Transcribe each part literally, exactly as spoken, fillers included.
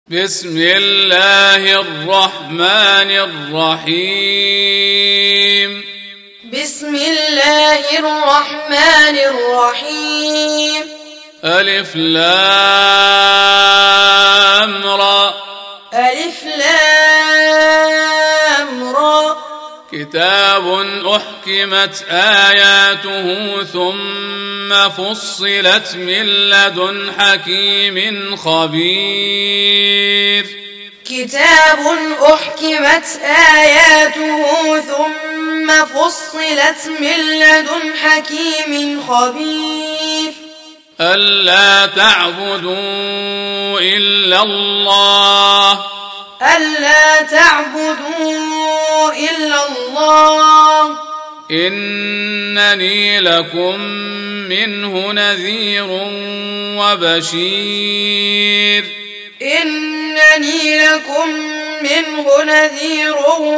بسم الله الرحمن الرحيم بسم الله الرحمن الرحيم ألف لام را ألف لام را كتاب أحكمت آياته ثم فصلت من لدن حكيم خبير كتاب أحكمت آياته ثم فصلت من لدن حكيم خبير ألا تعبدوا إلا الله ألا تعبدوا إلا الله إنني لكم منه نذير وبشير إنني لكم منه نذير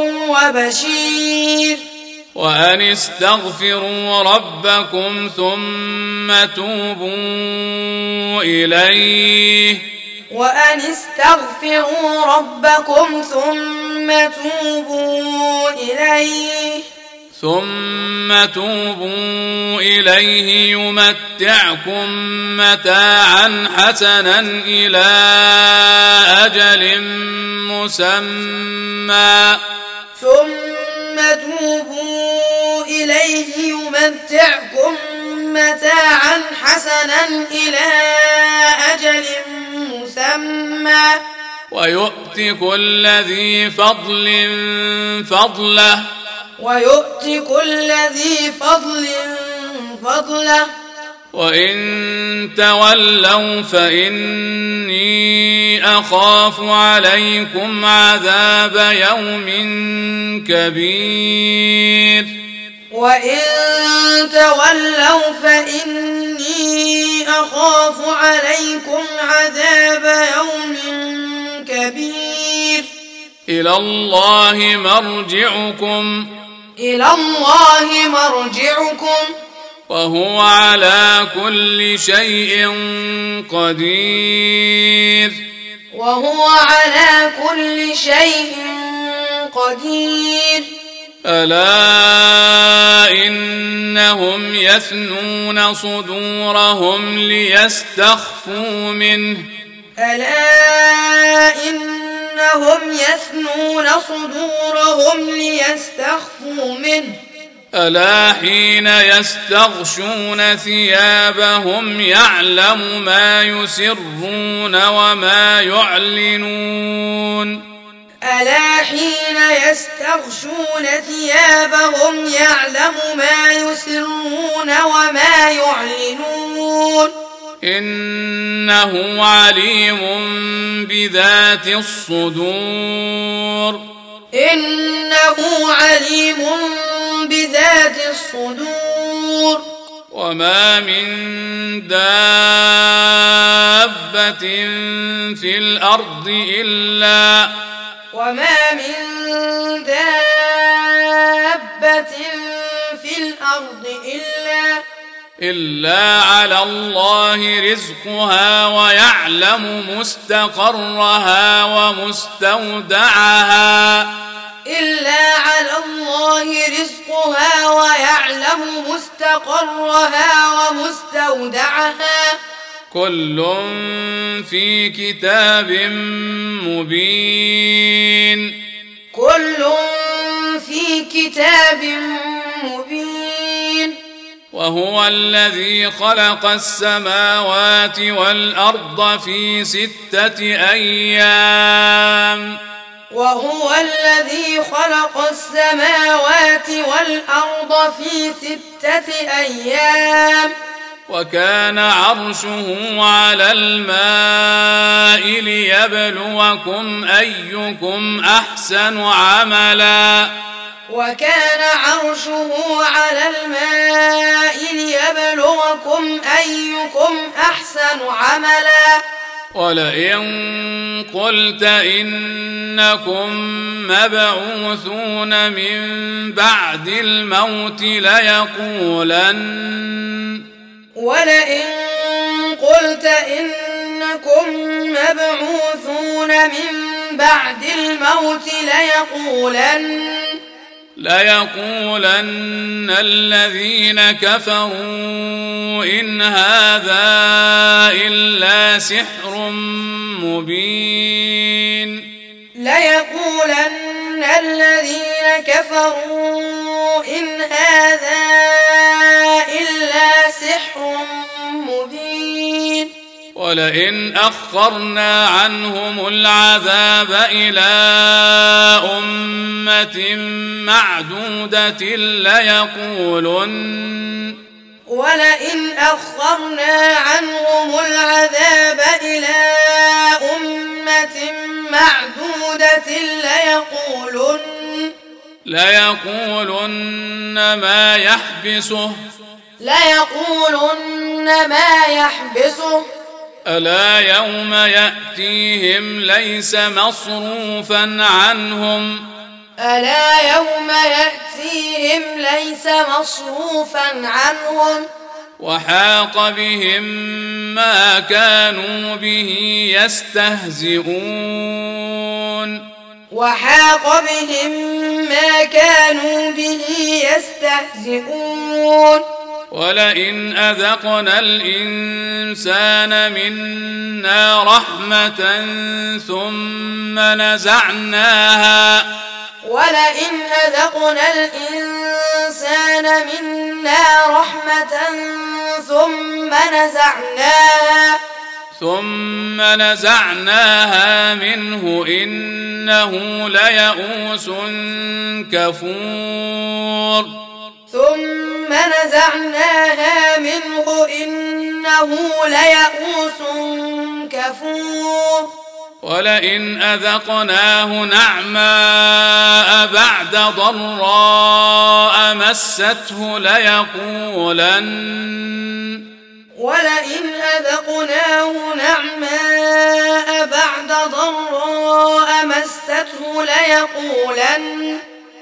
وبشير وأن استغفروا ربكم ثم توبوا إليه وأن استغفروا ربكم ثم توبوا إليه ثم توبوا إليه يمتعكم متاعا حسنا إلى أجل مسمى ثم توبوا إليه يمتعكم متاعا حسنا إلى أجل مسمى ويؤت كل ذي فضل فضله ويؤت كل ذي فضل فضله وإن تولوا فإني أخاف عليكم عذاب يوم كبير وإن تولوا فإني أخاف عليكم عذاب يوم كبير إلى الله مرجعكم إلى الله مرجعكم وهو على كل شيء قدير وهو على كل شيء قدير ألا إنهم يثنون صدورهم ليستخفوا منه ألا إنهم يثنون صدورهم ليستخفوا منه ألا حين يستغشون ثيابهم يعلم ما يسرون وما يعلنون ألا حين يستغشون ثيابهم يعلم ما يسرون وما يعلنون إنه عليم بذات الصدور إنه عليم بذات الصدور وما من دابة في الأرض إلا وما من دابة في الأرض إلا إلا على الله رزقها ويعلم مستقرها ومستودعها إلا على الله رزقها ويعلم مستقرها ومستودعها كل في كتاب مبين كل في كتاب مبين وهو الذي خلق السماوات والأرض في ستة أيام وهو الذي خلق السماوات والأرض في ستة أيام وكان عرشه على الماء ليبلوكم أيكم أحسن عملا وكان عرشه على الماء ليبلوكم أيكم أحسن عملا ولئن قلت إنكم مبعوثون من بعد الموت ليقولن ولئن قلت إنكم إنكم مبعوثون من بعد الموت ليقولن ليقولن الذين كفروا إن هذا إلا سحر مبين ليقولن الذين كفروا إن هذا إلا سحر مبين ولئن أخرنا عنهم العذاب إلى أمة معدودة ليقولن ولئن أخرنا عنهم العذاب إلى أمة معدودة ليقولن ليقولن ما يحبسه ليقولن ما يحبسه ألا يوم يأتيهم ليس مصروفا عنهم ألا يوم يأتيهم ليس مصروفا عنهم وحاق بهم ما كانوا به يستهزئون وحاق بهم ما كانوا به يستهزئون ولئن أذقنا الإنسان منا رحمة ثم نزعناها ولئن أذقنا الإنسان منا رحمة ثم نزعناها ثم نزعناها منه إنه ليئوس كفور ثم نزعناها منه إنه ليئوس كفور ولئن أذقناه نعماء بعد ضراء مسته ليقولن ولئن أذقناه نعماء بعد ضراء مسته ليقولن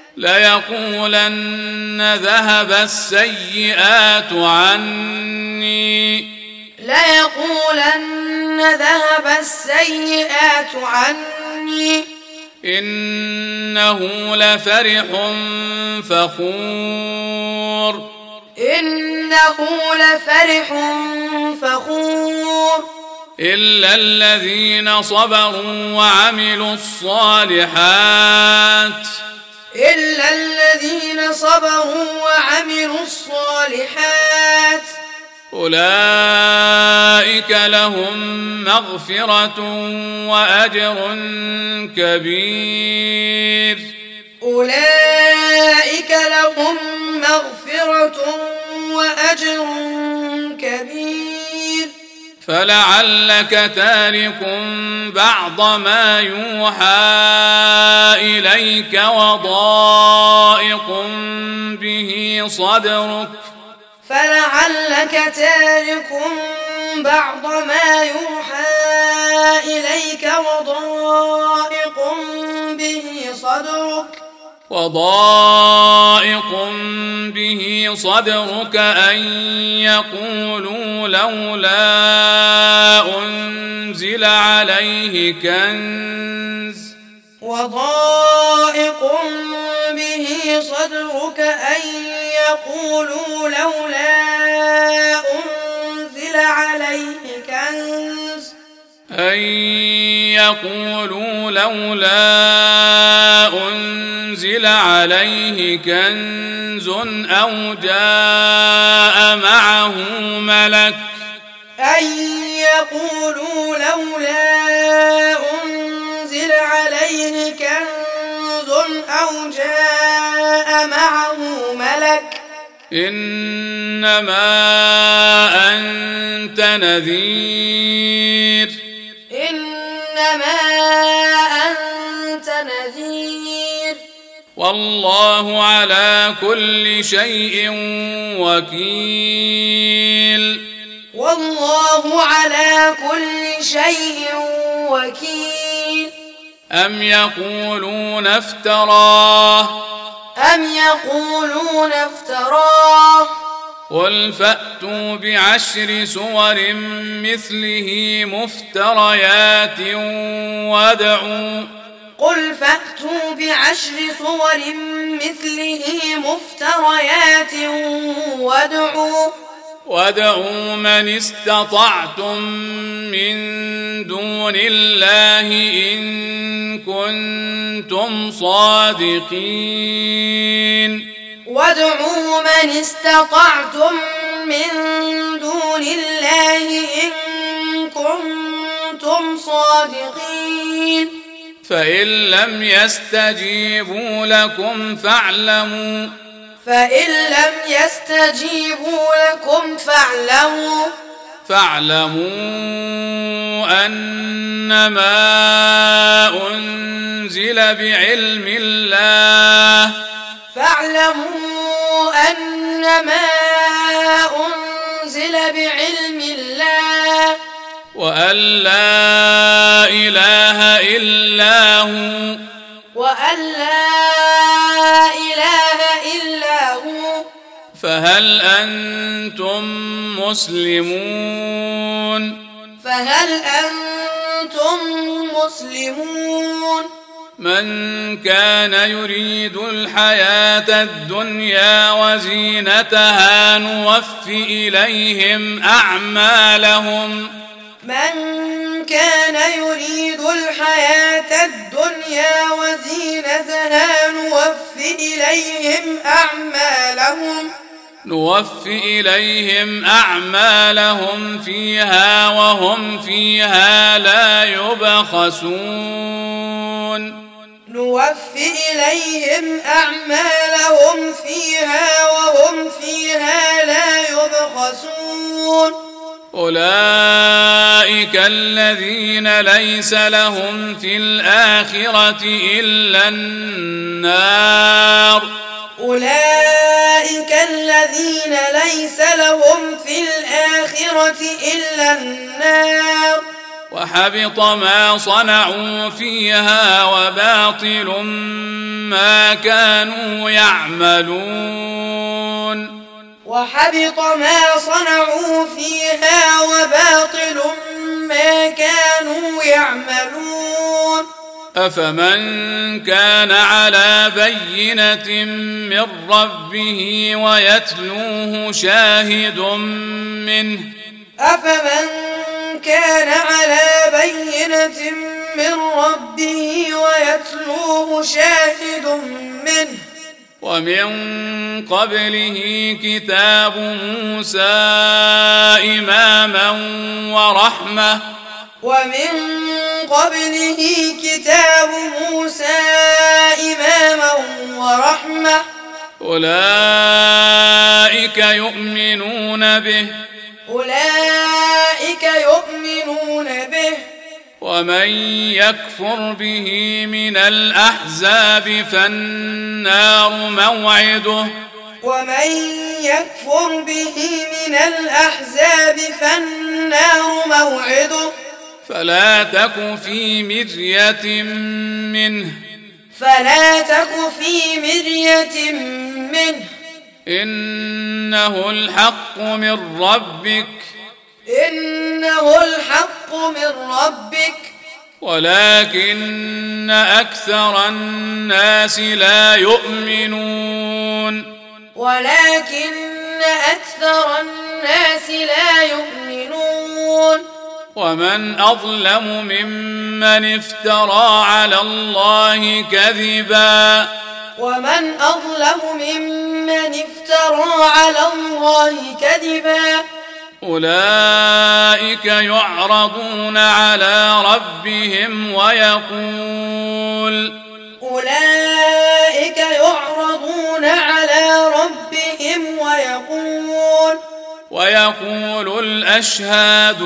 ليقولن ذهب السيئات عني ليقولن ذهب السيئات عني إنه لفرح فخور إنه لفرح فخور إلا الذين صبروا وعملوا الصالحات إلا الذين صبروا وعملوا الصالحات أولئك لهم مغفرة وأجر كبير أولئك لهم مغفرة وأجر كبير فلعلك تارك بعض ما يوحى إليك وضائق به صدرك فلعلك تارك بعض ما يوحى إليك وضائق به صدرك وضائق به صدرك أن يقولوا لولا أنزل عليه كنز وضائق به صدرك أن يقولوا لولا أنزل عليه كنز أن يقولوا لولا أنزل عليه كنز أو جاء معه ملك أن يقولوا لولا أنزل عليه كنز أو جاء معه ملك إنما أنت نذير إنما أنت نذير والله على كل شيء وكيل والله على كل شيء وكيل أم يقولون افتراه أم يقولون افتراه قل فأتوا بعشر سور مثله مفتريات وادعوا قل فأتوا بعشر صور مثله مفتريات وادعوا وادعوا من استطعتم من دون الله إن كنتم صادقين وادعوا من استطعتم من دون الله إن كنتم صادقين فإن لم يستجيبوا لكم فاعلموا فإن لم يستجيبوا لكم فاعلموا فاعلموا أنما أنزل بعلم الله فاعلموا أنما أنزل بعلم الله وأن لا إله إلا هو وأن لا إله إلا هو فهل أنتم مسلمون فهل أنتم مسلمون من كان يريد الحياة الدنيا وزينتها نوف إليهم أعمالهم من كان يريد الحياة الدنيا وزينتها نوف إليهم أعمالهم نوف إليهم أعمالهم فيها وهم فيها لا يبخسون نوف إليهم أعمالهم فيها وهم فيها لا يبخسون أولئك الذين ليس لهم في الآخرة إلا النار أولئك الذين ليس لهم في الآخرة إلا النار وحبط ما صنعوا فيها وباطل ما كانوا يعملون وحبط ما صنعوا فيها وباطل ما كانوا يعملون أفمن كان على بينة من ربه ويتلوه شاهد منه أفمن كان على بينة من ربه ويتلوه شاهد منه ومن قبله كتاب موسى إماما ورحمة ومن قبله كتاب موسى إماما ورحمة أولئك يؤمنون به أولئك يؤمنون به ومن يكفر به من الأحزاب فالنار موعده ومن يكفر به من الأحزاب فالنار موعده فلا تك في مرية منه فلا تك في مرية منه إنه الحق من ربك إنه الحق من ربك ولكن أكثر الناس لا يؤمنون ولكن أكثر الناس لا يؤمنون ومن أظلم ممن افترى على الله كذبا ومن أظلم ممن افترى على الله كذبا أولئك يعرضون على ربهم ويقول أولئك يعرضون على ربهم ويقول ويقول الأشهاد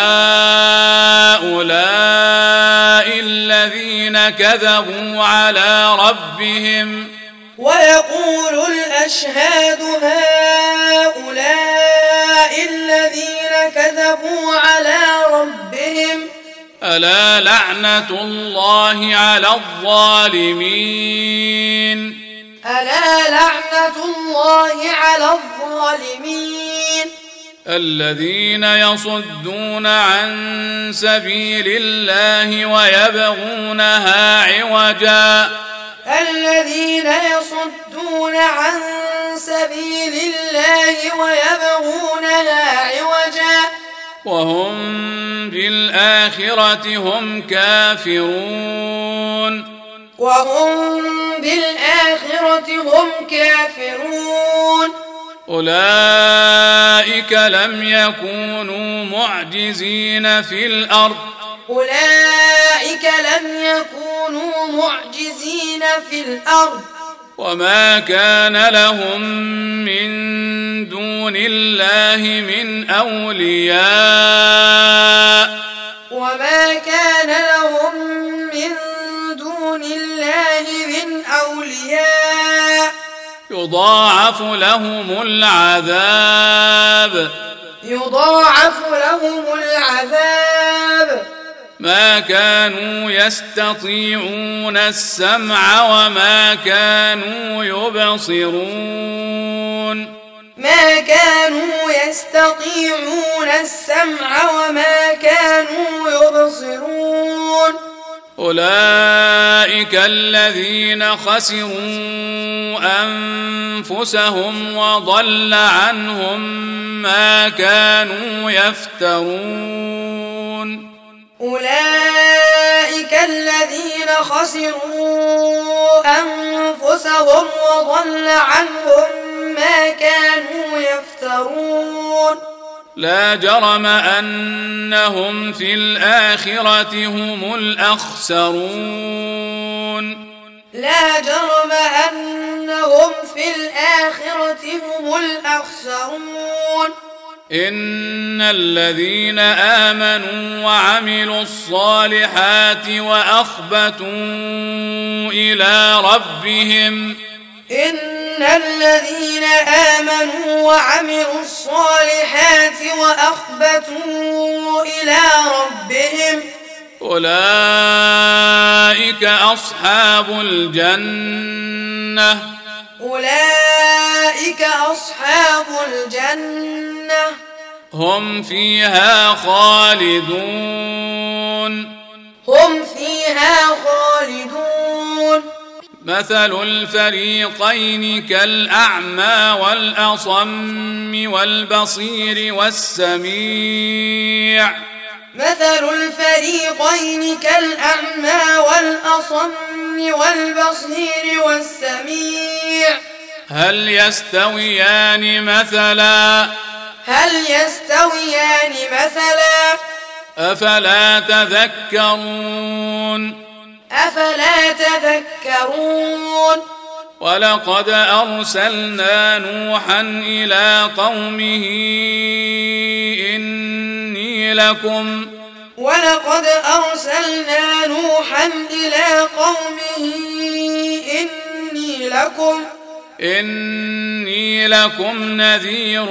هؤلاء الذين كذبوا على ربهم ويقول الأشهاد هؤلاء الذين كذبوا على ربهم ألا لعنة الله على الظالمين ألا لعنة الله على الظالمين. الذين يصدون عن سبيل الله ويبغونها عوجا الذين يصدون عن سبيل الله ويبغونها عوجا وهم بالآخرة هم كافرون وهم بالآخرة هم كافرون. أولئك لم يكونوا معجزين في الأرض أولئك لم يكونوا معجزين في الأرض وما كان لهم من دون الله من أولياء وما كان لهم من دون الله من أولياء يضاعف لهم العذاب يضاعف لهم العذاب ما كانوا يستطيعون السمع وما كانوا يبصرون ما كانوا يستطيعون السمع وما كانوا يبصرون. أولئك الذين خسروا أنفسهم وضل عنهم ما كانوا يفترون أولئك الذين خسروا أنفسهم وضل عنهم ما كانوا يفترون لا جرم أنهم في الآخرة هم الأخسرون لا جرم أنهم في الآخرة هم الأخسرون. إن الذين آمنوا وعملوا الصالحات وأخبتوا إلى ربهم إن الذين آمنوا وعملوا الصالحات وأخبتوا إلى ربهم أولئك أصحاب الجنة أولئك أصحاب الجنة هم فيها خالدون هم فيها خالدون. مثل الفريقين كالأعمى والأصم والبصير والسميع مثل الفريقين كالأعمى والأصم والبصير والسميع هل يستويان مثلا هل يستويان مثلا أفلا تذكرون أفلا تذكرون. ولقد أرسلنا نوحا إلى قومه إني لكم ولقد أرسلنا نوحا إلى قومه إني لكم إني لكم نذير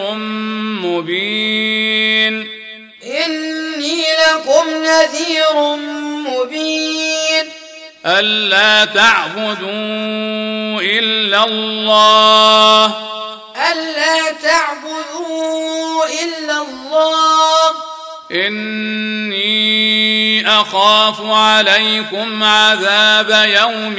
مبين إني لكم نذير مبين ألا تعبدوا إلا الله ألا تعبدوا إلا الله إني أخاف عليكم عذاب يوم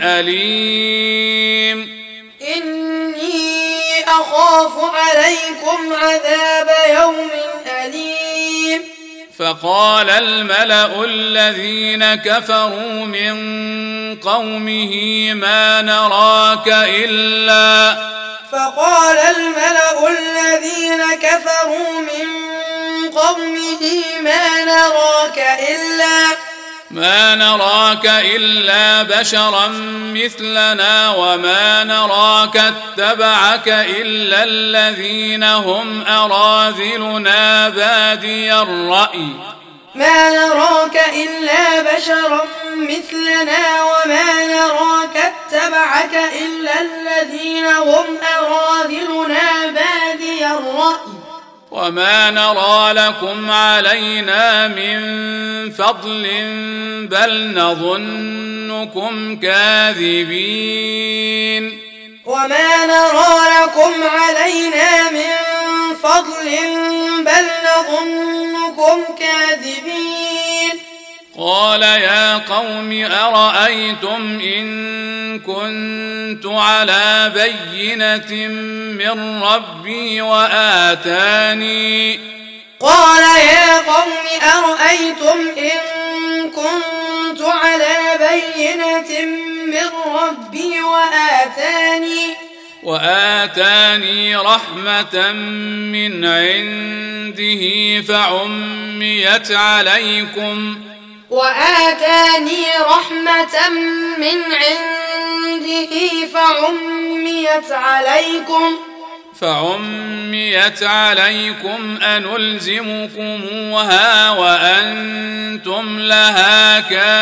أليم إني أخاف عليكم عذاب يوم أليم. فقال الملأ الذين كفروا من قومه ما نراك إلا فقال الملأ الذين كفروا من قومه ما نراك إلا ما نراك إلا بشرا مثلنا وما نراك اتبعك إلا الذين هم أراذلنا بادي الرأي ما نراك إلا بشرا مثلنا وما نراك اتبعك إلا الذين هم أراذلنا بادي الرأي وما نرى لكم علينا من فضل بل نظنكم كاذبين وما نرى لكم علينا من فضل بل نظنكم كاذبين قال يا قوم أرأيتم إن كنت على بينة من ربي وآتاني قال يا قوم أرأيتم إن كنت على بينة من ربي وآتاني وآتاني رحمة من عنده فعميت عليكم وآتاني رحمة من عنده فعميت عليكم فعميت عليكم أنلزمكموها وأنتم لها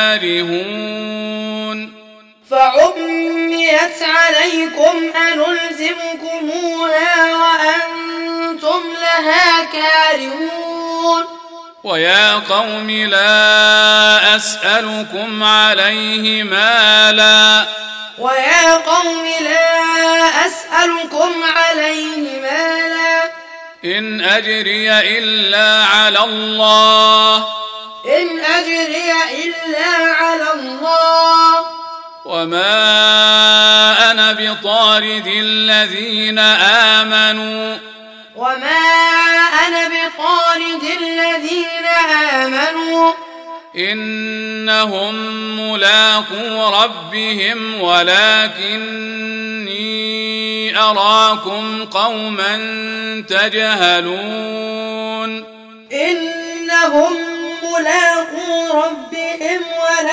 كارهون فعميت عليكم أنلزمكموها وأنتم لها كارهون ويا قوم لا أسألكم عليه مالا ويا قوم لا أسألكم عليه مالا إن أجري إلا على الله إن أجري إلا على الله وما أنا بطارد الذين آمنوا وما أنا بطارد الذين آمنوا إنهم ملاقو ربهم ولكني أراكم قوما تجهلون إنهم ملاقو ربهم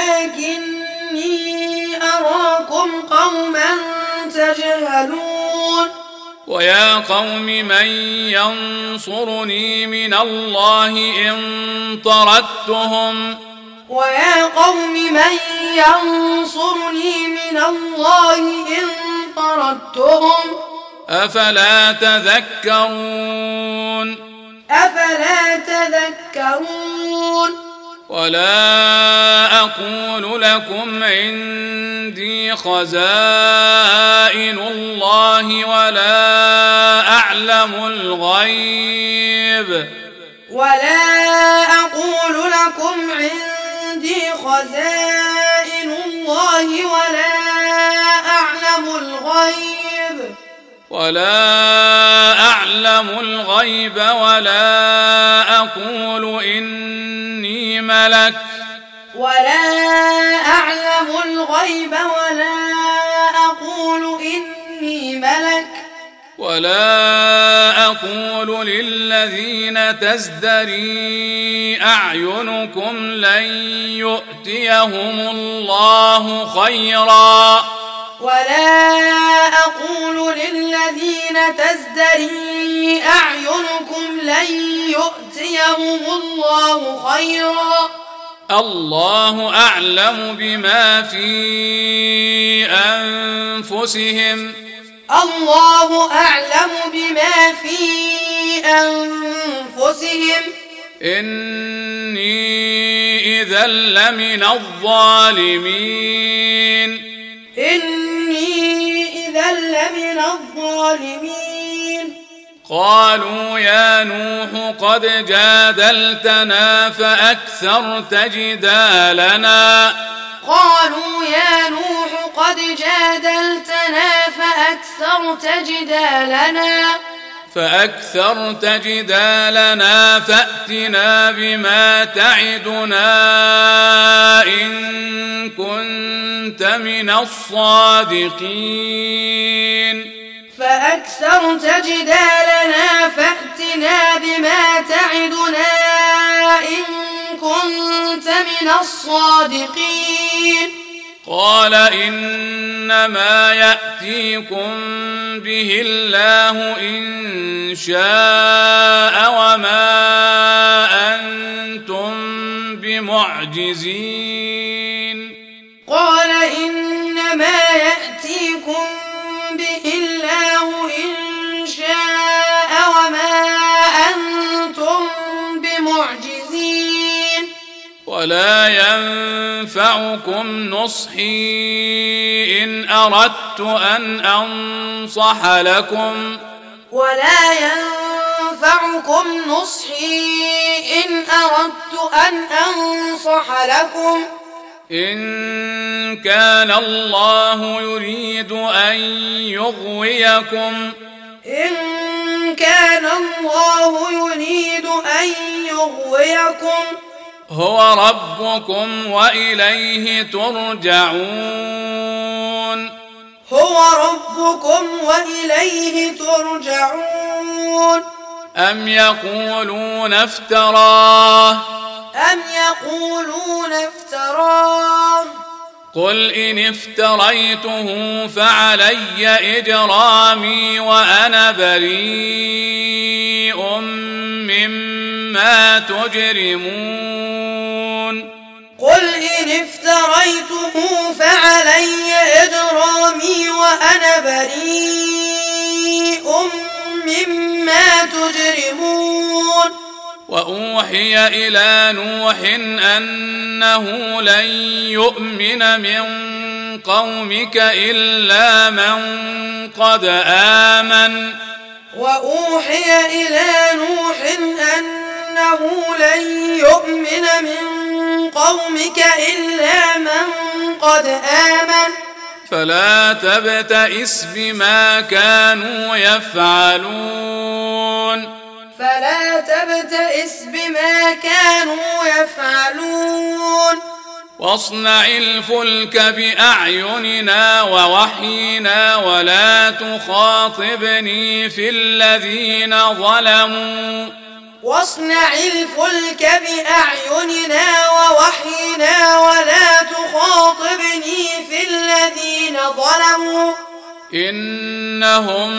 ولكني أراكم قوما تجهلون ويا قوم من ينصرني من الله إن طردتهم ويا قوم من ينصرني من الله إن طردتهم أفلا تذكرون أفلا تذكرون ولا أقول لكم عندي خزائن الله ولا أعلم الغيب ولا أقول لكم عندي خزائن الله ولا أعلم الغيب ولا أعلم الغيب ولا أقول إني ملك ولا أعلم الغيب ولا أقول إني ملك ولا أقول للذين تزدري أعينكم لن يؤتيهم الله خيرا ولا أقول للذين تزدري أعينكم لن يؤتيهم الله خيرا الله أعلم بما في أنفسهم الله أعلم بما في أنفسهم إني إذا لمن الظالمين إني إذا لمن الظالمين قالوا يا نوح قد جادلتنا فأكثرت جدالنا قالوا يا نوح قد جادلتنا فأكثرت جدالنا فأكثرت جدالنا فأتنا بما تعدنا إن كنت من الصادقين فأكثرت جدالنا فأتنا بما تعدنا إن كنت من الصادقين قال إنما يأتيكم به الله إن شاء وما أنتم بمعجزين قال إنما يأتيكم به الله إن شاء وما أنتم بمعجزين ولا ينفعكم ينفعكم نصحي إن أردت أن أنصح لكم ولا ينفعكم نصحي إن أردت أن أنصح لكم إن كان الله يريد أن يغويكم إن كان الله يريد أن يغويكم هو ربكم وإليه ترجعون هو ربكم وإليه ترجعون أم يقولون افتراه أم يقولون افتراه قل إن افتريته فعلي إجرامي وأنا بريء مما تجرمون قل إن افتريته فعلي إجرامي وأنا بريء مما تجرمون وأوحي إلى نوح أنه لن يؤمن من قومك إلا من قد آمن وأوحي إلى نوح أنه لن يؤمن من قومك إلا من قد آمن فلا تبتئس بما كانوا يفعلون فلا تبتئس بما كانوا يفعلون واصنع الفلك بأعيننا ووحينا ولا تخاطبني في الذين ظلموا واصنع الفلك بأعيننا ووحينا ولا تخاطبني في الذين ظلموا إنهم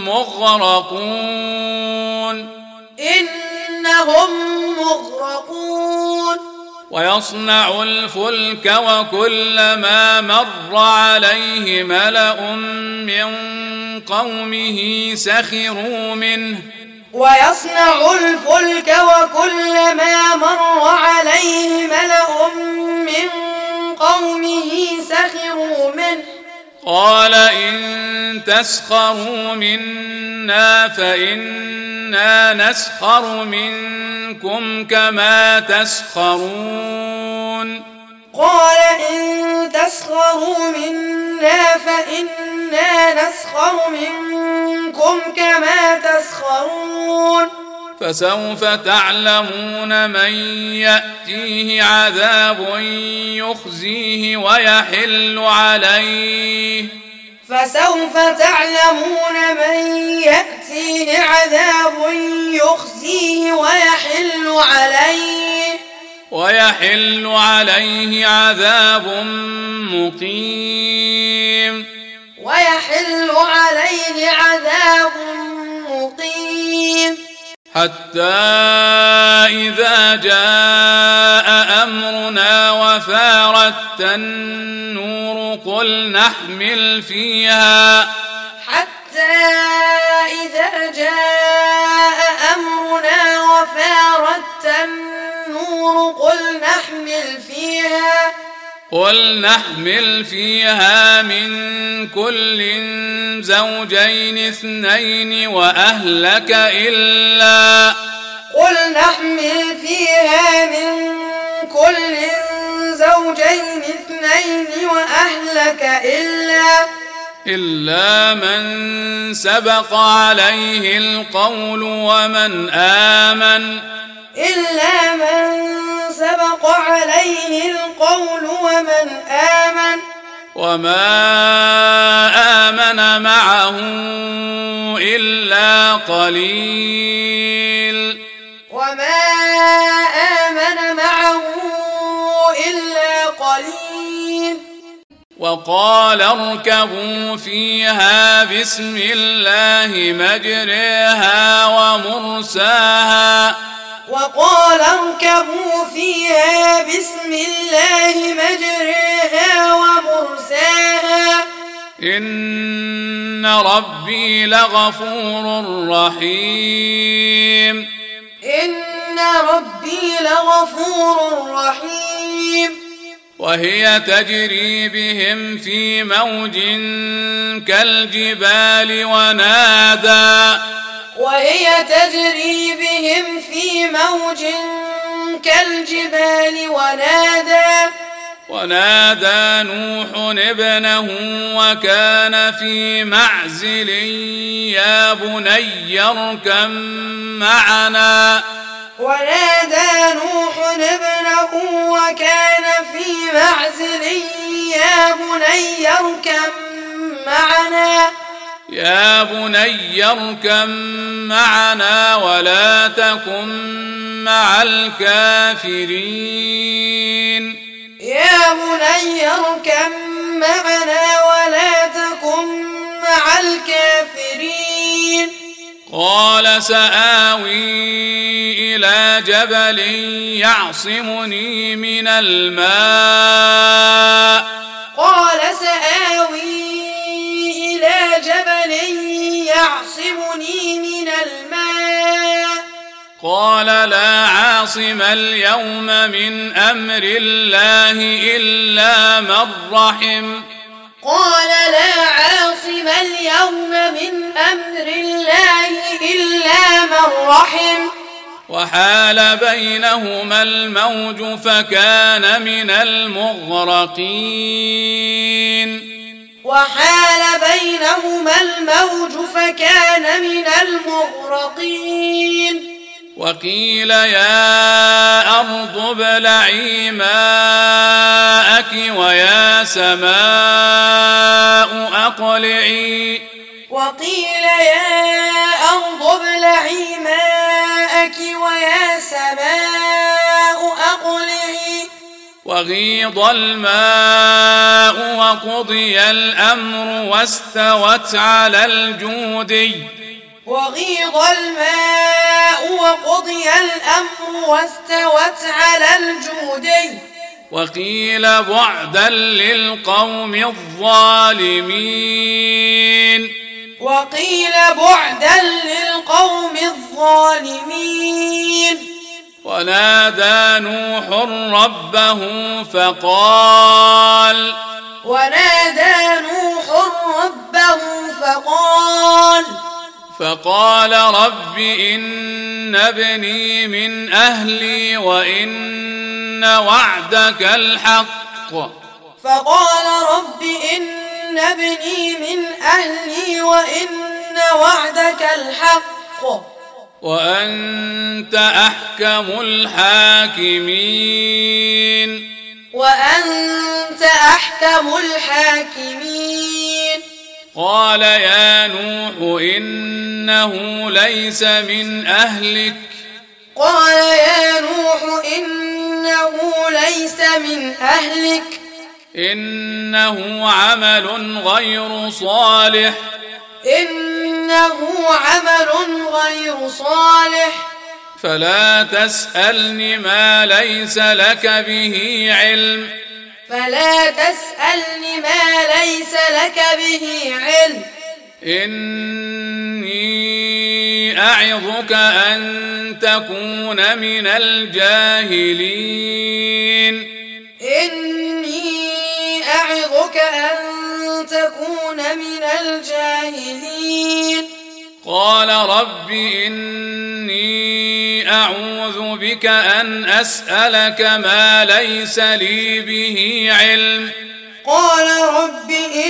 مغرقون إنهم مغرقون ويصنع الفلك وكلما مر عليه ملأ من قومه سخروا منه ويصنع الفلك وكلما مر عليه ملأ من قومه سخروا منه قال إن تسخروا منا فإنا نسخر منكم كما تسخرون قال إن تسخروا منا فإنا نسخر منكم كما تسخرون فسوف تعلمون من يأتيه عذاب يخزيه ويحل عليه فسوف تعلمون من يأتيه عذاب يخزيه ويحل عليه ويحل عليه عذاب مقيم ويحل عليه عذاب مقيم حتى إذا جاء أمرنا وفارت النور قل نحمل فيها حتى إذا جاء أمرنا وفارت النور قل نحمل فيها قل نحمل فيها من كل زوجين اثنين وأهلك إلا قل نحمل فيها من كل زوجين اثنين وأهلك إلا إلا من سبق عليه القول ومن آمن إلا من سبق عليه القول ومن آمن وما آمن معه إلا قليل وما آمن معه إلا قليل وقال اركبوا فيها بسم الله مجريها ومرساها وقال اركبوا فيها بسم الله مجريها ومرساها إن ربي لغفور رحيم إن ربي لغفور رحيم وهي تجري بهم في موج كالجبال ونادى وهي تجري بهم في موج كالجبال ونادى ونادى نوح ابنه وكان في معزل يا بني اركب معنا ونادى نوح ابنه وكان في معزل يا بني اركب معنا يا بني اركب معنا ولا تكن مع الكافرين يا بني اركب معنا ولا تكن مع الكافرين قال سآوي إلى جبل يعصمني من الماء قال سآوي إلى جبل يعصمني من الماء قال لا عاصم اليوم من أمر الله إلا من رحم قال لا عاصم اليوم من أمر الله إلا من رحم وحال بينهما الموج فكان من المغرقين وحال بينهما الموج فكان من المغرقين وقيل يا أرض ابلعي ماءك ويا سماء أقلعي وقيل يا أرض ابلعي ماءك ويا سماء أقلعي وغيض الماء وقضي الأمر واستوت على الجودي وغيض الماء وقضي الأمر واستوت على الجودي وقيل بعدا للقوم الظالمين وقيل بعدا للقوم الظالمين ونادى نوح ربه فقال ونادى نوح ربه فقال فقال رب إن ابني من أهلي وإن وعدك الحق فقال رب إن ابني من أهلي وإن وعدك الحق وأنت أحكم الحاكمين وأنت أحكم الحاكمين قال يا نوح إنه ليس من أهلك قال يا نوح إنه ليس من أهلك إنه عمل غير صالح إنه عمل غير صالح فلا تسألني ما ليس لك به علم فلا تسألني ما ليس لك به علم إني أعظك أن تكون من الجاهلين إني أعظك أن تكون من الجاهلين قال رب إني أعوذ بك أن أسألك ما ليس لي به علم قال رب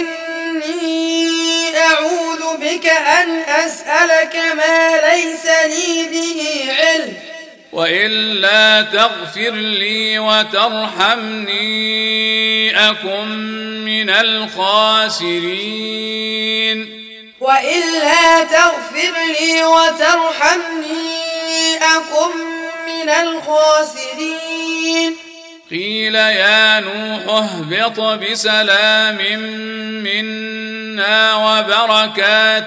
إني أعوذ بك أن أسألك ما ليس لي به علم وإلا تغفر لي وترحمني أكن من الخاسرين وإلا تغفر لي وترحمني أكن من الخاسرين قيل يا نوح اهبط بسلام منا وبركات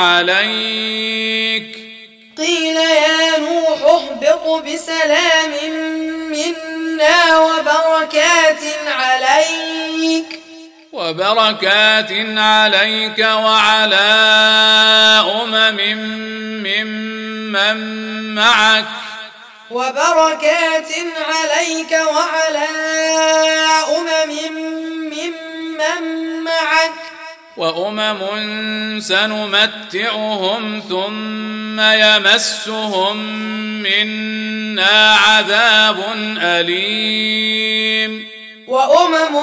عليك قيل يا نوح اهبط بسلام منا وبركات عليك وبركات عليك وعلى أمم ممن معك وبركات عليك وعلى أمم ممن معك وأمم سنمتعهم ثم يمسهم منا عذاب أليم وأمم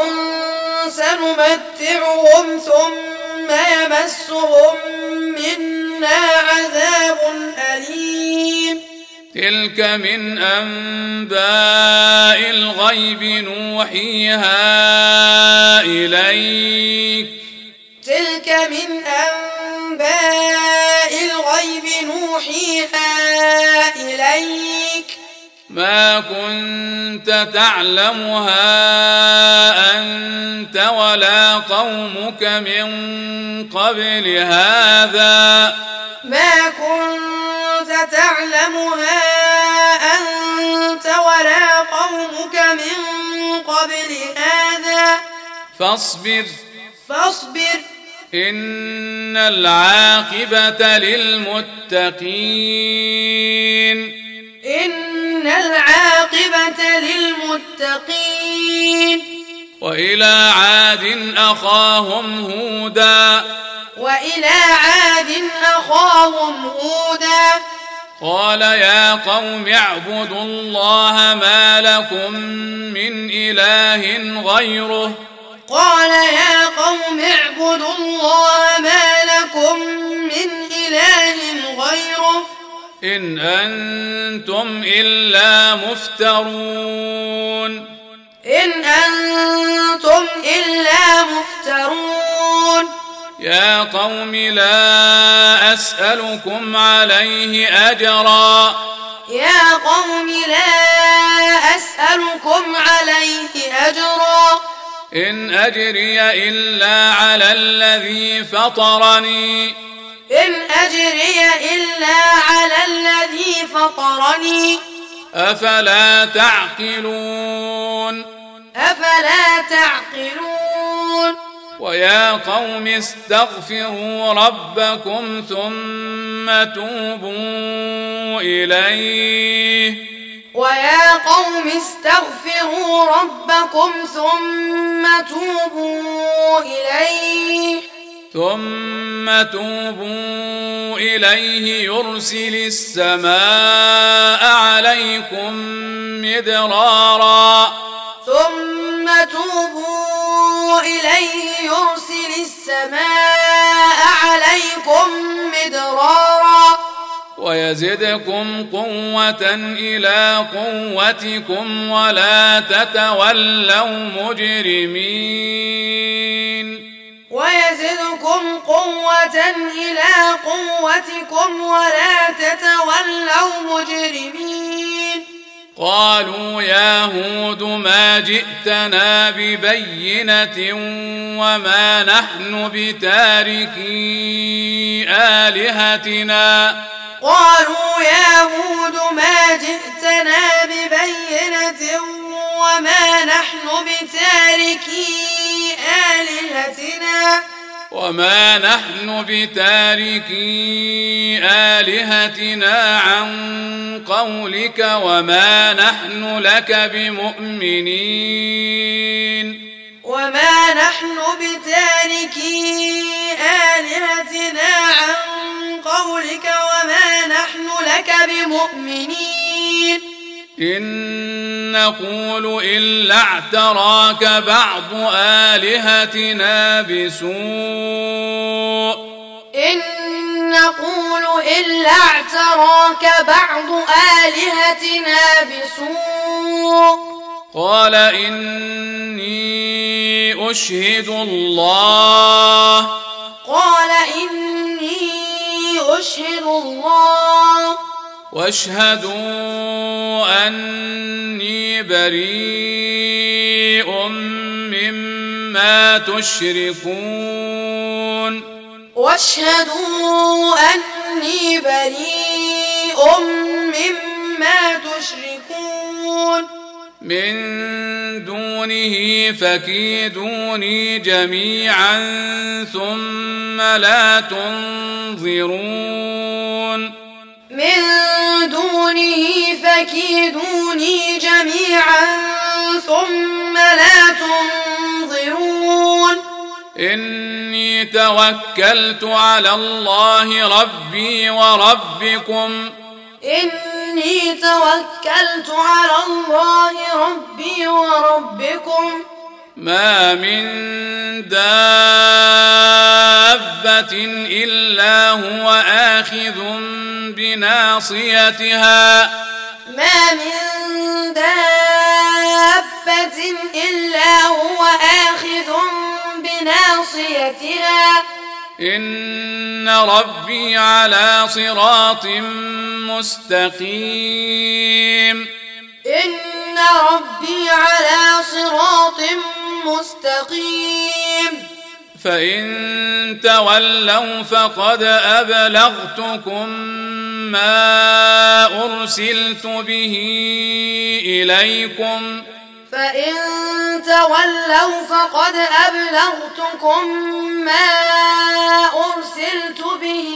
سنمتعهم ثم يمسهم منا عذاب أليم تلك من أنباء الغيب نوحيها إليك تلك من أنباء الغيب نوحيها إليك ما كنت تعلمها أنت ولا قومك من قبل هذا ما كنت تعلمها أنت ولا قومك من قبل هذا فاصبر فاصبر إن العاقبة للمتقين إن العاقبة للمتقين وإلى عاد أخاهم هودا وإلى عاد أخاهم هودا قال يا قوم اعبدوا الله ما لكم من إله غيره قال يا قوم اعبدوا الله ما لكم من إله غيره إن أنتم إلا مفترون إن أنتم إلا مفترون يا قوم لا أسألكم عليه أجرا يا قوم لا أسألكم عليه أجرا إن أجري إلا على الذي فطرني إن أجري إلا على الذي فطرني أفلا تعقلون أفلا تعقلون ويا قوم استغفروا ربكم ثم توبوا إليه ويا قوم استغفروا ربكم ثم توبوا إليه ثم توبوا إليه يرسل السماء عليكم مدرارا ثم توبوا إليه يرسل السماء عليكم مدرارا ويزدكم قوة إلى قوتكم ولا تتولوا مجرمين ويزدكم قوة إلى قوتكم ولا تتولوا مجرمين قالوا يا هود ما جئتنا ببينة وما نحن بتاركي آلهتنا قالوا يا هود ما جئتنا ببينة وما نحن بتاركي آلهتنا وما نحن بتاركي آلهتنا عن قولك وما نحن لك بمؤمنين وما نحن بتاركي آلهتنا عن قولك وما نحن لك بمؤمنين إن نقول إلا اعتراك بعض آلهتنا بسوء إن نقول إلا اعتراك بعض آلهتنا بسوء قال إني أشهد الله قال إني أشهد الله واشهدوا أني بريء مما تشركون واشهدوا أني بريء مما تشركون من دونه فكيدوني جميعا ثم لا تنظرون من دونه فكيدوني جميعا ثم لا تنظرون إني توكلت على الله ربي وربكم إني توكلت على الله ربي وربكم ما من دابة إلا هو آخذ بناصيتها ما من دابة إلا هو آخذ بناصيتها إن ربي على صراط مستقيم إن ربي على صراط مستقيم فإن تولوا فقد أبلغتكم ما أرسلت به إليكم فإن تولوا فقد أبلغتكم ما أرسلت به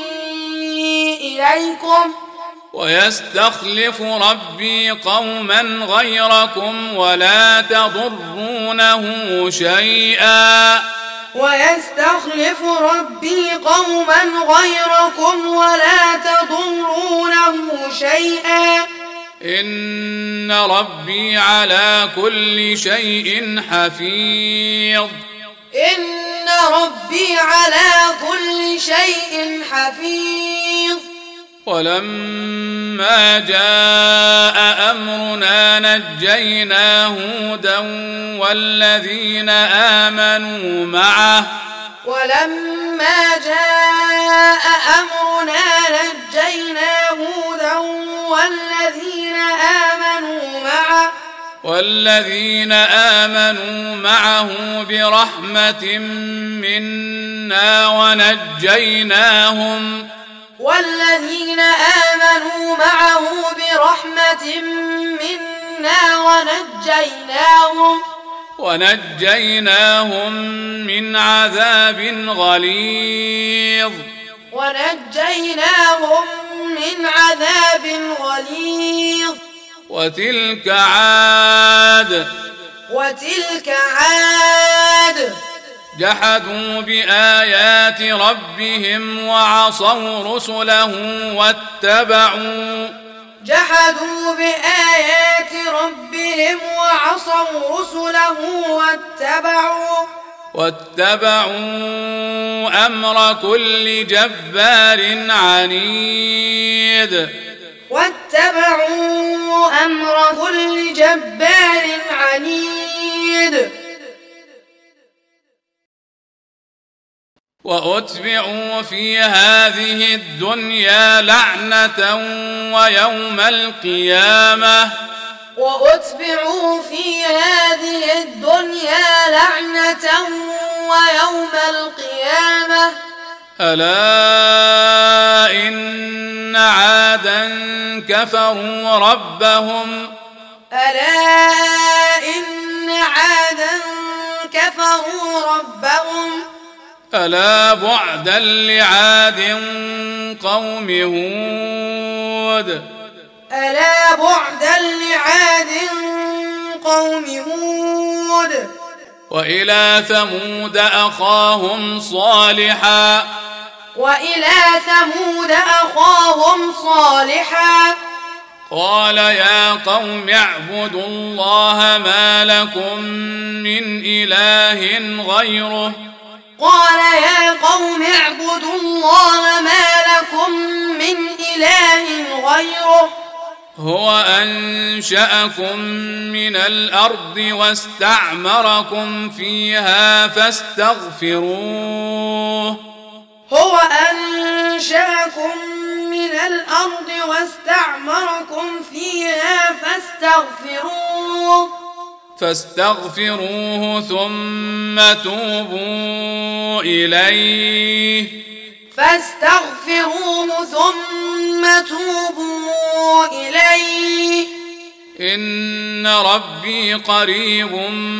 إليكم ويستخلف ربي قوما غيركم ولا تضرونه شيئا ويستخلف ربي قوما غيركم ولا تضرونه شيئا إن ربي على كل شيء حفيظ إن ربي على كل شيء حفيظ ولما جاء أمرنا نجينا هودا والذين آمنوا معه ولما جاء أمرنا نجينا هودا والذين آمنوا معه والذين آمنوا معه برحمة منا ونجيناهم والذين آمنوا معه برحمة منا ونجيناهم ونجيناهم من عذاب غليظ ونجيناهم من عذاب غليظ وتلك عاد وتلك عاد جحدوا بآيات ربهم وعصوا رسله واتبعوا جحدوا بآيات ربهم وعصوا رسله واتبعوا واتبعوا أمر كل جبار عنيد واتبعوا أمر كل جبار عنيد وأتبعوا في هذه الدنيا لعنة ويوم القيامة وأتبعوا في هذه الدنيا لعنة ويوم القيامة ألا إن عادا كفروا ربهم ألا إن عادا كفروا ربهم ألا بعدا لعاد قوم هود ألا بعدا لعاد قوم هود وإلى ثمود أخاهم صالحا وإلى ثمود أخاهم صالحا قال يا قوم اعبدوا الله ما لكم من إله غيره قال يا قوم اعبدوا الله ما لكم من إله غيره هو أنشأكم من الأرض واستعمركم فيها فاستغفروه هو أنشأكم من الأرض واستعمركم فيها فاستغفروه فاستغفروه ثم توبوا إليه فاستغفروه ثم توبوا إليه إن ربي قريب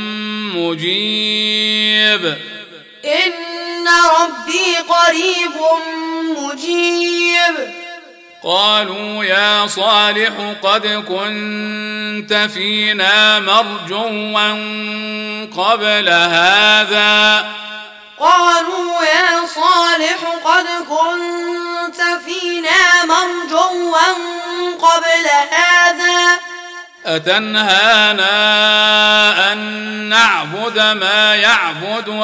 مجيب إن ربي قريب مجيب قالوا يا صالح قد كنت فينا مرجوا قبل هذا قالوا يا صالح قد كنت فينا مرجوا قبل هذا أتنهانا أن نعبد ما يعبد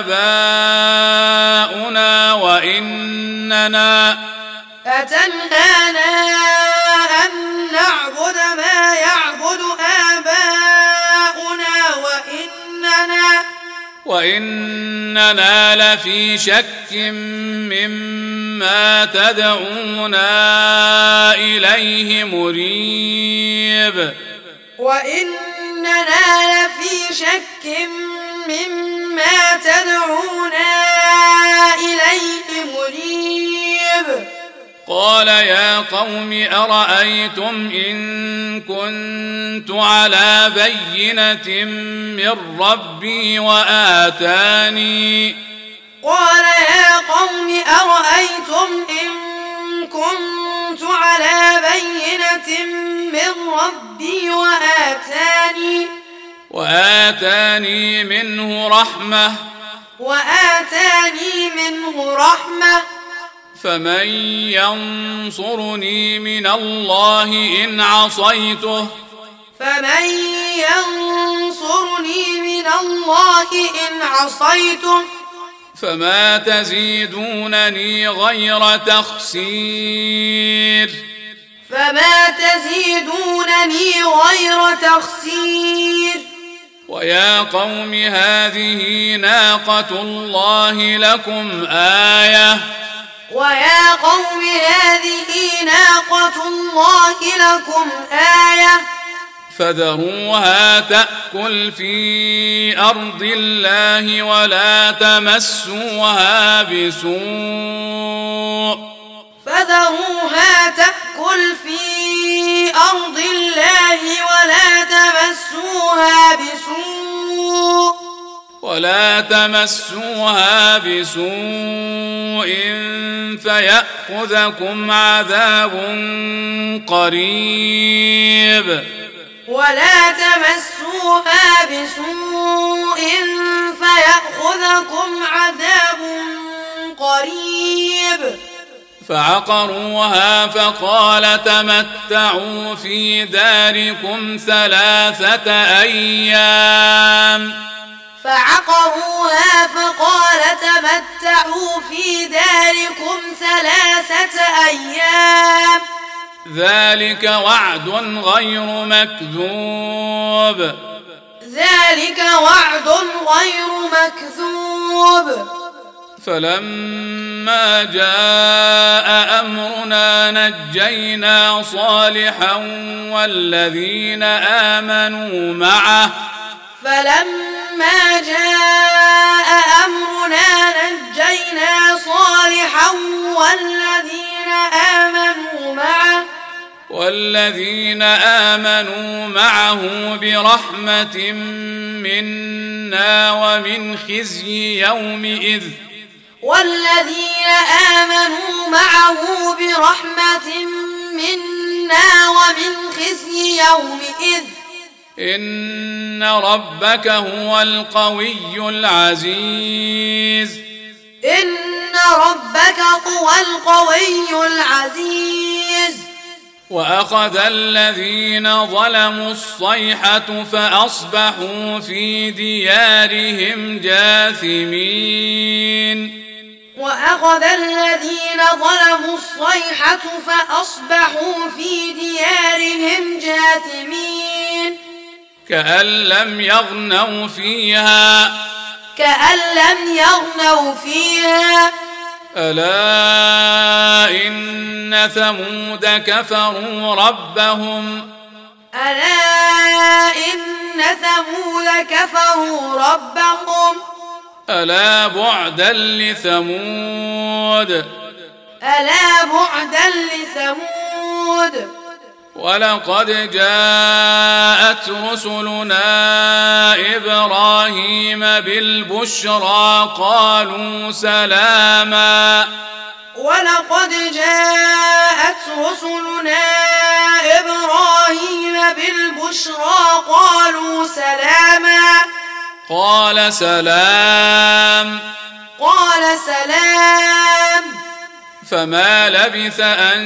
آباؤنا وإننا أتنهانا أن نعبد ما يعبد آباؤنا وإننا وإننا لفي شك مما تدعونا إليه مريب وإننا لفي شك مما تدعونا إليه مريب قال يا قوم أرأيتم إن كنت على بينة من ربي وآتاني قال يا قوم أرأيتم إن كنت على بينة من ربي وآتاني وآتاني منه رحمة وآتاني منه رحمة فمن ينصرني من الله إن عصيته فمن ينصرني من الله إن عصيته فما تزيدونني غير تخسير فما تزيدونني غير تخسير ويا قوم هذه ناقة الله لكم آية ويا قوم هذه ناقة الله لكم آية فذروها تأكل في أرض الله ولا تمسوها بسوء فذروها تأكل في أرض الله ولا تمسوها بسوء ولا تمسوها بسوء فيأخذكم عذاب قريب ولا تمسوها بسوء فيأخذكم عذاب قريب فعقروها فقال تمتعوا في داركم ثلاثة أيام فعقروها فقال تمتعوا في داركم ثلاثة أيام ذلك وعد غير مكذوب ذلك وعد غير مكذوب فلما جاء أمرنا نجينا صالحا والذين آمنوا معه فلما جاء أمرنا نجينا صالحا والذين آمنوا معه والذين آمنوا معه برحمة منا ومن خزي يومئذ والذين آمنوا معه برحمة منا ومن خزي يومئذ إن ربك هو القوي العزيز إن ربك هو القوي العزيز وأخذ الذين ظلموا الصيحة فأصبحوا في ديارهم جاثمين وأخذ الذين ظلموا الصيحة فأصبحوا في ديارهم جاثمين كأن لم يغنوا فيها كأن لم يغنوا فيها ألا إن ثمود كفروا ربهم ألا إن ثمود كفروا ربهم ألا بعدا لثمود ألا بعدا لثمود ولقد جاءت رسلنا إبراهيم بالبشرى قالوا سلاما ولقد جاءت رسلنا إبراهيم بالبشرى قالوا سلاما قال سلام قال سلام فما لبث أن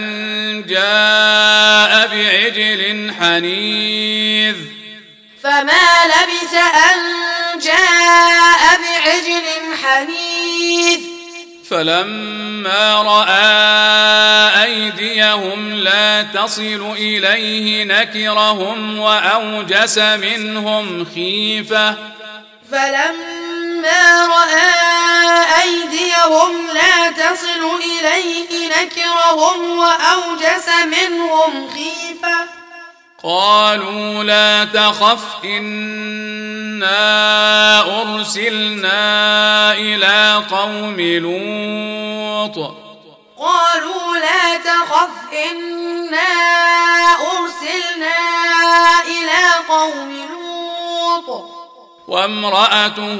جاء بعجل حنيذ فما لبث أن جاء بعجل حنيذ فلما رأى أيديهم لا تصل إليه نكرهم وأوجس منهم خيفة فلما رأى أيديهم لا تصل إليه نكرهم وأوجس منهم خيفة قالوا لا تخف إنا أرسلنا إلى قوم لوط قالوا لا تخف إنا أرسلنا إلى قوم لوط وامرأته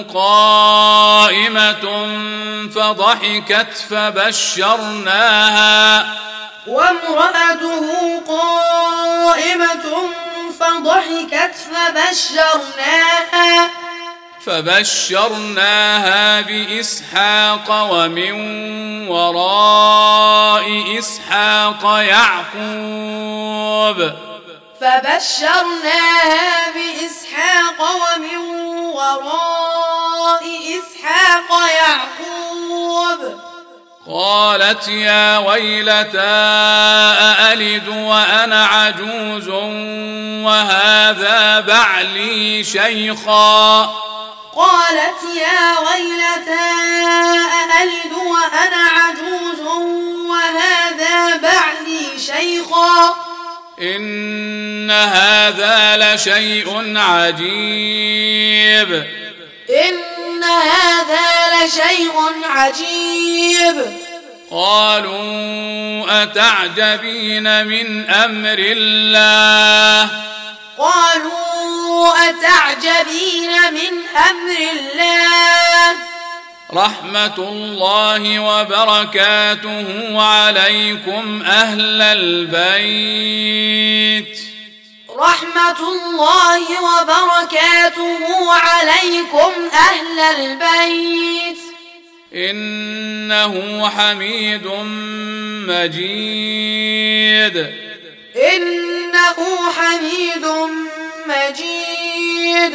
قائمة فضحكت فبشرناها وامرأته قائمة فضحكت فبشرناها فبشرناها بإسحاق ومن وراء إسحاق يعقوب فبشرناها بإسحاق ومن وراء إسحاق يعقوب قالت يا ويلتى أألد وأنا عجوز وهذا بعلي شيخا قالت يا ويلتى أألد وأنا عجوز وهذا بعلي شيخا إن هذا لشيء عجيب إن هذا لشيء عجيب قالوا أتعجبين من أمر الله قالوا أتعجبين من أمر الله رحمة الله وبركاته عليكم أهل البيت رحمة الله وبركاته عليكم أهل البيت إنه حميد مجيد إنه حميد مجيد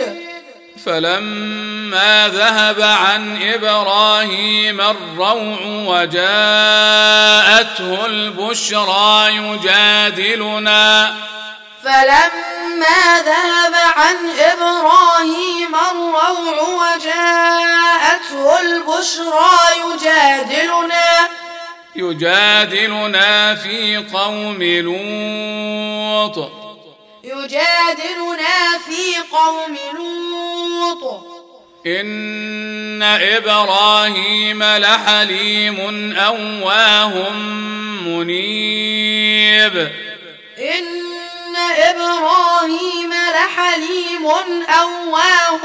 فلما ذهب عن إبراهيم الروع وجاءته البشرى يجادلنا فلما ذهب عن إبراهيم الروع وجاءته البشرى يجادلنا يجادلنا في قوم لوط يجادلنا في قوم لوط إن إبراهيم لحليم أواه منيب إن إبراهيم لحليم أواه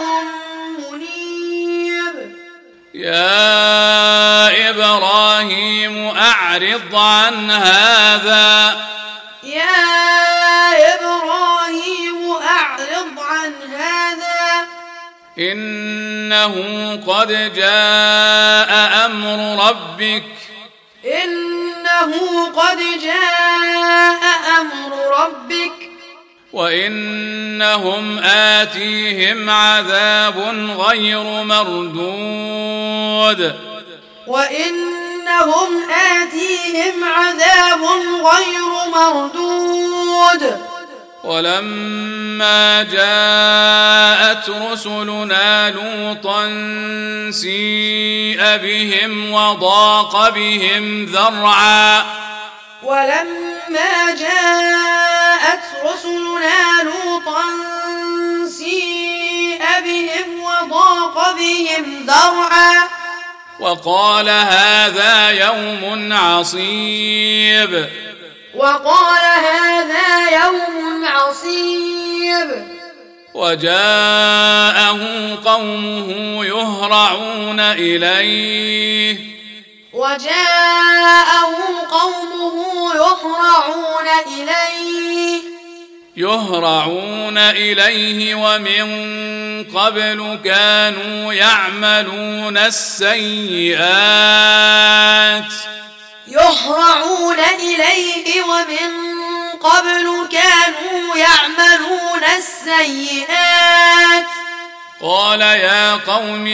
منيب يا إبراهيم أعرض عن هذا يا إبراهيم أعرض عن هذا إنه قد جاء أمر ربك إنه قد جاء أمر ربك وإنهم آتيهم عذاب غير مردود وإنهم آتيهم عذاب غير مردود ولما جاءت رسلنا لوطا سيء بهم وضاق بهم ذرعا ولما جاءت رسلنا لوطا سيء بهم وضاق بهم ذرعا وقال هذا يوم عصيب وقال هذا يوم عصيب وجاءه قومه يهرعون إليه وجاءه قومه يهرعون إليه يهرعون إليه ومن قبل كانوا يعملون السيئات يهرعون إليه ومن قبل كانوا يعملون السيئات قال يا قوم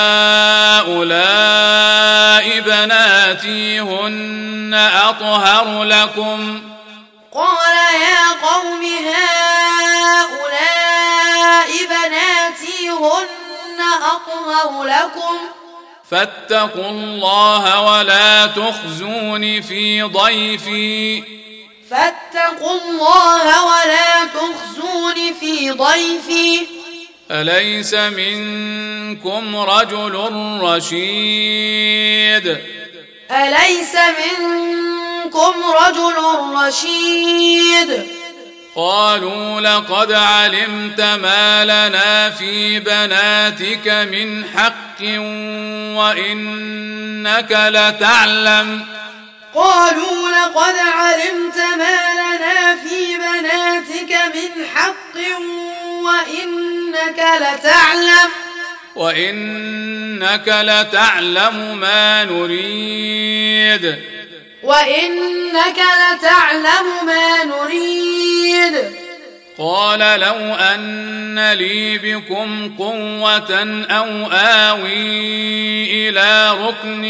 هؤلاء بناتي هن أطهر لكم قال يا قوم هؤلاء بناتي هن أطهر لكم فاتقوا الله ولا تخزوني في ضيفي فاتقوا الله ولا تخزوني في ضيفي أليس منكم رجل رشيد أليس منكم رجل رشيد قالوا لقد علمت ما لنا في بناتك من حق وإنك لتعلم قالوا لقد علمت ما لنا في بناتك من حق وإنك لتعلم وإنك لتعلم ما نريد وإنك لتعلم ما نريد قال لو أن لي بكم قوة أو آوي إلى ركن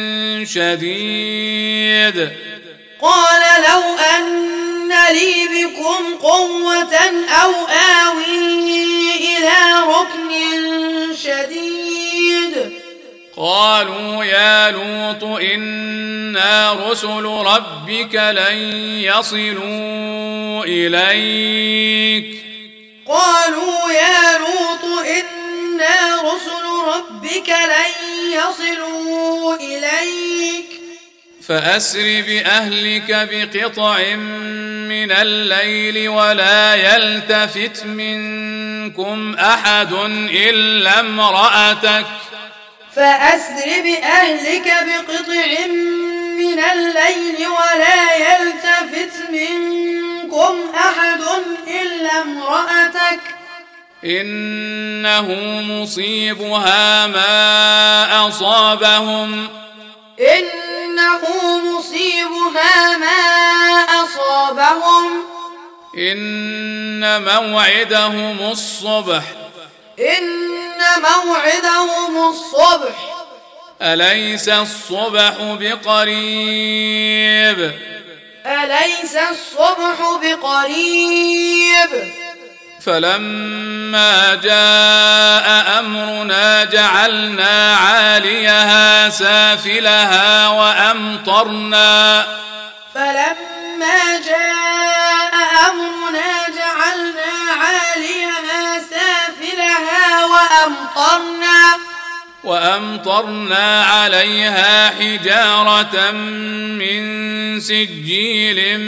شديد قال لو أن لي بكم قوة أو آوي إلى ركن شديد قالوا يا لوط إنا رسل ربك لن يصلوا إليك قالوا يا لوط إنا رسل ربك لن يصلوا إليك فأسر بأهلك بقطع من الليل ولا يلتفت منكم أحد إلا امرأتك فأسر بأهلك بقطع من الليل ولا يلتفت منكم أحد إلا امرأتك إنه مصيبها ما أصابهم إنه مصيبها ما أصابهم إن موعدهم الصبح إن موعدهم الصبح أليس الصبح بقريب أليس الصبح بقريب فلما جاء أمرنا جعلنا عاليها سافلها وأمطرنا فلما جاء أمرنا جعلنا عاليها سافلها وأمطرنا وأمطرنا عليها حجارة من سجيل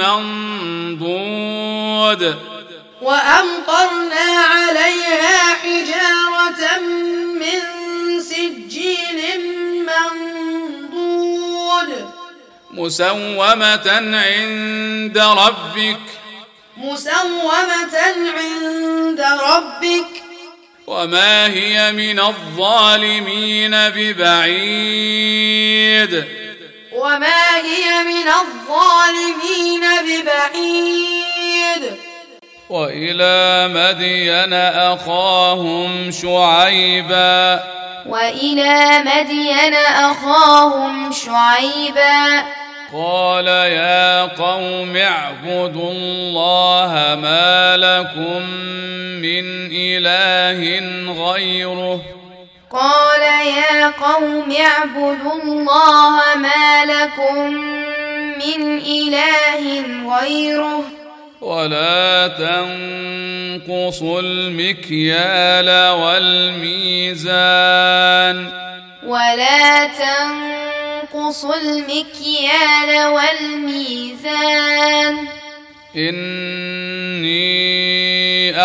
منضود وأمطرنا عليها حجارة من سجيل منضود مسومة عند ربك مسومة عند ربك وما هي من الظالمين ببعيد وما هي من الظالمين ببعيد وإلى مدين أخاهم شعيبا وإلى مدين أخاهم شعيبا قال يا قوم اعبدوا الله ما لكم من إله غيره قال يا قوم اعبدوا الله ما لكم من إله غيره ولا تنقصوا المكيال والميزان ولا تنقصوا المكيال والميزان إني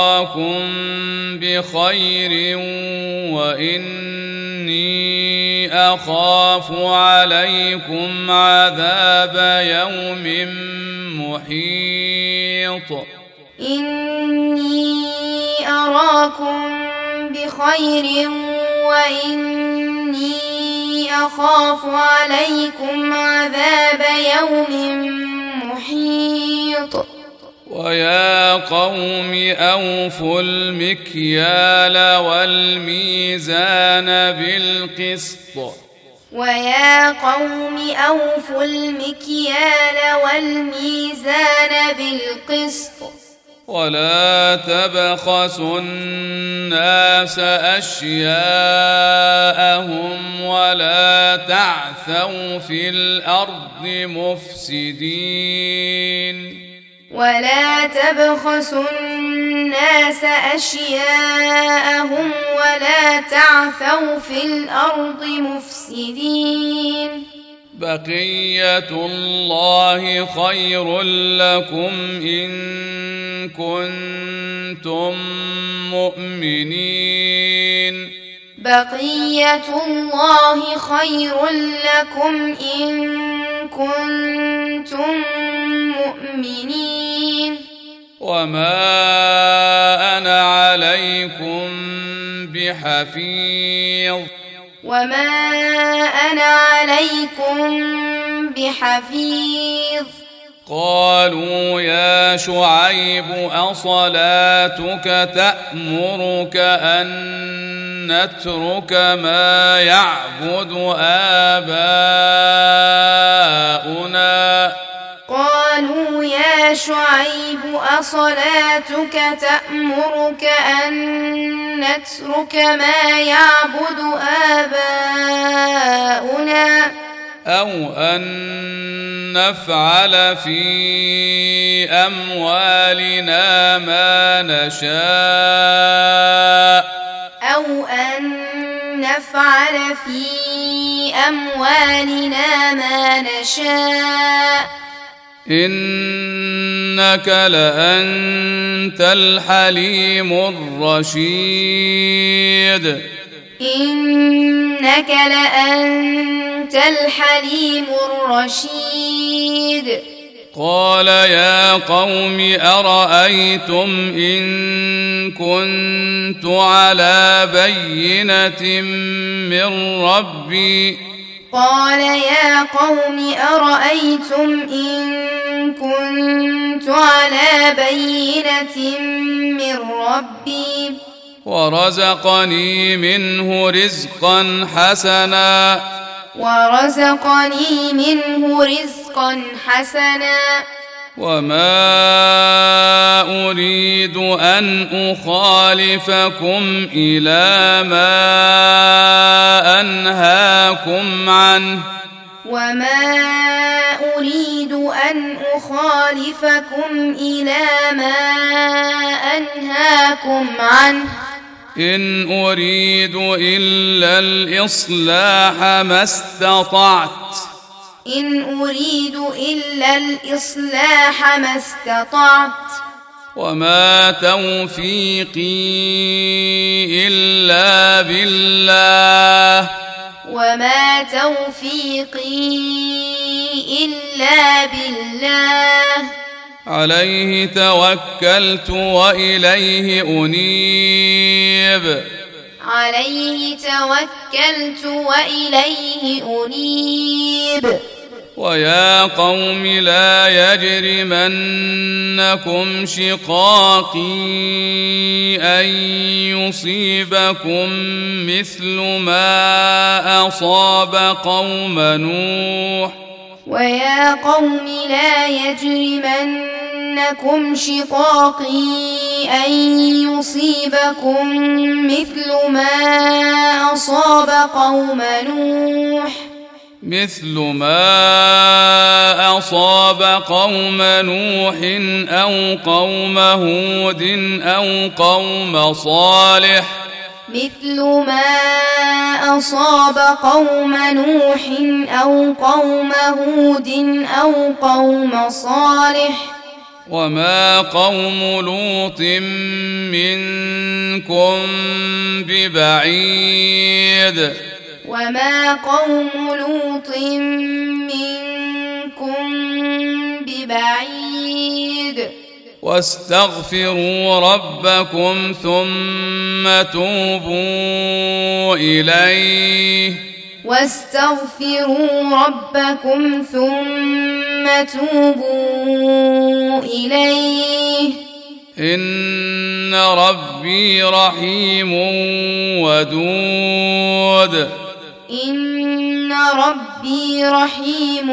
أراكم بخير وإني أخاف عليكم عذاب يوم محيط إني أراكم بخير وإني أخاف عليكم عذاب يوم محيط ويا قوم أوفوا المكيال والميزان بالقسط ويا قوم أوفوا المكيال والميزان بالقسط ولا تبخسوا الناس أشياءهم ولا تعثوا في الأرض مفسدين ولا تبخسوا الناس أشياءهم ولا تعثوا في الأرض مفسدين بقية الله خير لكم إن كنتم مؤمنين بقية الله خير لكم إن كنتم مؤمنين وما أنا عليكم بحفيظ وما أنا عليكم بحفيظ قالوا يا شعيب أصلاتك تأمرك أن نترك ما يعبد آباؤنا قالوا يا شعيب أصلاتك تأمرك أن نترك ما يعبد آباؤنا أو أن نفعل في أموالنا ما نشاء أو أن نفعل في أموالنا ما نشاء إنك لأنت الحليم الرشيد إنك لأنت الحليم الرشيد قال يا قوم أرأيتم إن كنت على بينة من ربي قال يا قوم أرأيتم إن كنت على بينة من ربي ورزقني منه رزقا حسنا ورزقني منه رزقا حسنا وما أريد أن أخالفكم إلى ما أنهاكم عنه وما أريد أن أخالفكم إلى ما أنهاكم عنه إن أريد إلا الإصلاح ما استطعت إن أريد إلا الإصلاح ما استطعت وما توفيقي إلا بالله وما توفيقي إلا بالله عليه توكلت وإليه أنيب عليه توكلت وإليه أنيب ويا قوم لا يجرمنكم شقاقي أن يصيبكم مثل ما أصاب قوم نوح ويا قوم لا يجرمنكم شقاقي أن يصيبكم مثل ما أصاب قوم نوح مثل ما أصاب قوم نوح أو قوم هود أو قوم صالح مثل ما أصاب قوم نوح أو قوم هود أو قوم صالح وما قوم لوط منكم ببعيد وما قوم لوط منكم ببعيد واستغفروا ربكم ثم توبوا إليه واستغفروا ربكم ثم توبوا إليه إن ربي رحيم ودود إن ربي رحيم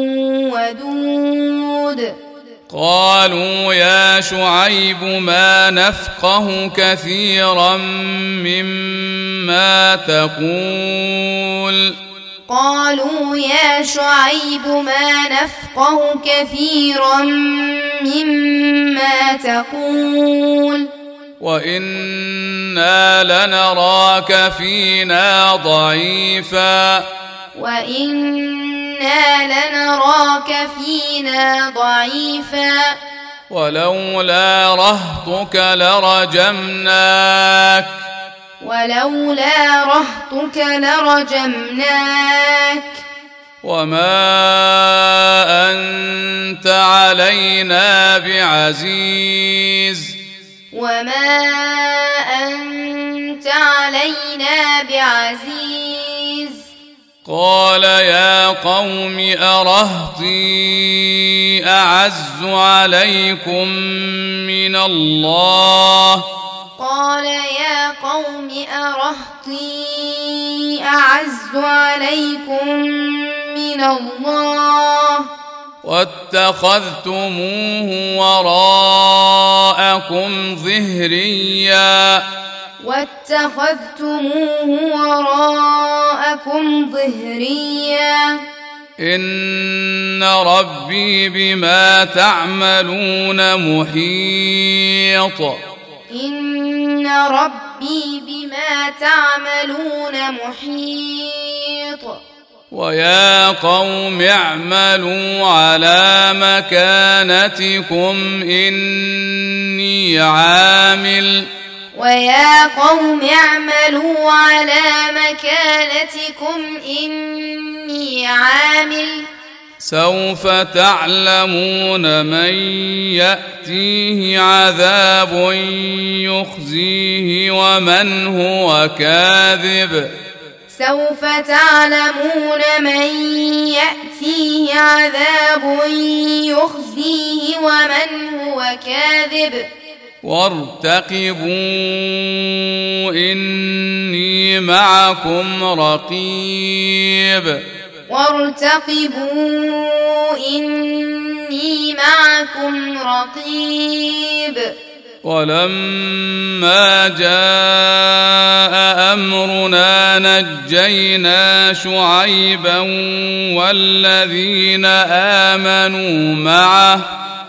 ودود قالوا يا شعيب ما نفقه كثيرا مما تقول قالوا يا شعيب ما نفقه كثيرا مما تقول وإنا لنراك فينا ضعيفا وإنا لنراك فينا ضعيفا ولولا رهطك لرجمناك ولولا رهطك لرجمناك وما أنت علينا بعزيز وما أنت علينا بعزيز قال يا قوم أرهطي أعز عليكم من الله قال يا قوم أرهطي أعز عليكم من الله واتخذتموه وراءكم ظهريا واتخذتموه وراءكم ظهريا إن ربي بما تعملون محيط إن ربي بما تعملون محيط ويا قوم اعملوا على مكانتكم إني عامل ويا قوم اعملوا على مكانتكم إني عامل سوف تعلمون من يأتيه عذاب يخزيه ومن هو كاذب سوف تعلمون من يأتيه عذاب يخزيه ومن هو كاذب وارتقبوا إني معكم رقيب وارتقبوا إني معكم رقيب ولما جاء أمرنا نجينا شعيبا والذين آمنوا معه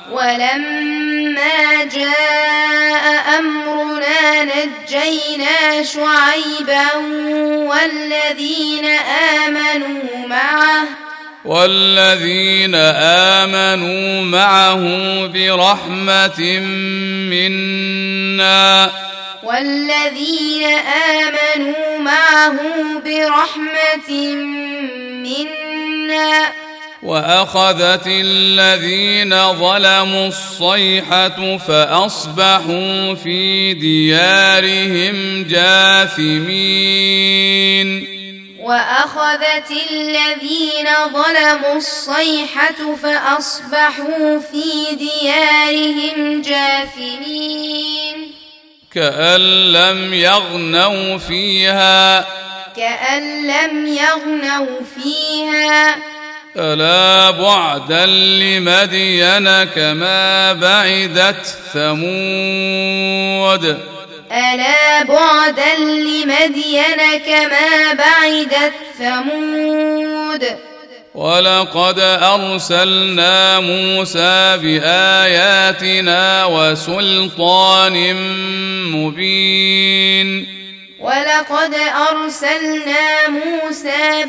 ولما جاء أمرنا نجينا شعيبا والذين آمنوا معه والذين آمنوا معه برحمة منا والذين آمنوا معه برحمة منا وأخذت الذين ظلموا الصيحة فأصبحوا في ديارهم جاثمين وأخذت الذين ظلموا الصيحة فأصبحوا في ديارهم جاثمين كأن لم يغنوا فيها كأن لم يغنوا فيها ألا بعدا لمدين كما بعدت ثمود ألا بعدا لمدين كما بعدت ثمود ولقد أرسلنا موسى بآياتنا وسلطان مبين ولقد أرسلنا موسى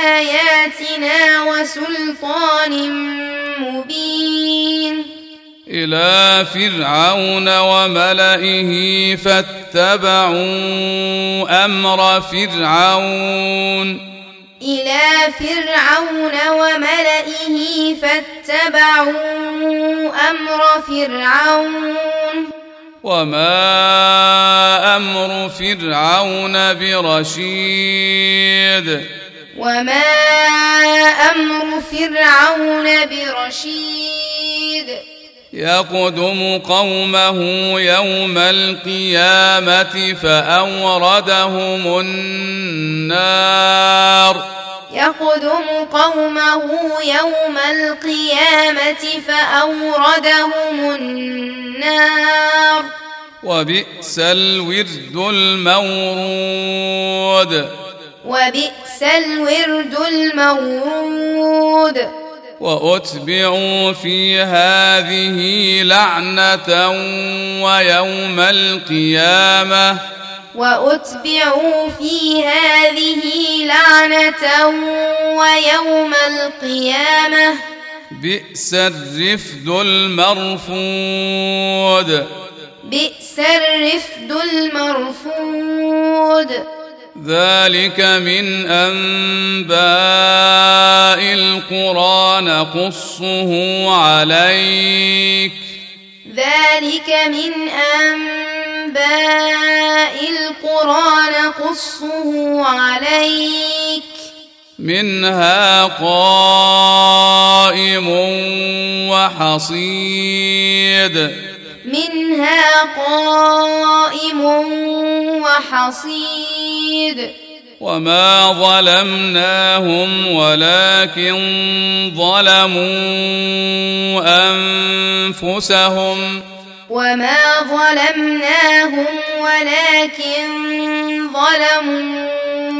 بآياتنا وسلطان مبين إلى فرعون وملئه فاتبعوا أمر فرعون إلى فرعون وملئه فاتبعوا أمر فرعون وما أمر فرعون برشيد وما أمر فرعون برشيد يقدم قومه يوم القيامة فأوردهم النار يقدم قومه يوم القيامة فأوردهم النار وبئس الورد المورود وبئس الورد المورود وأتبعوا في هذه لعنة ويوم القيامة وأتبعوا في هذه لعنة ويوم القيامة بئس الرفد المرفود بئس الرفد المرفود ذلك من أنباء القرى نقصه عليك ذلك من أنباء القرى نقصه عليك منها قائم وحصيد منها قائم وحصيد وما ظلمناهم ولكن ظلموا أنفسهم وما ظلمناهم ولكن ظلموا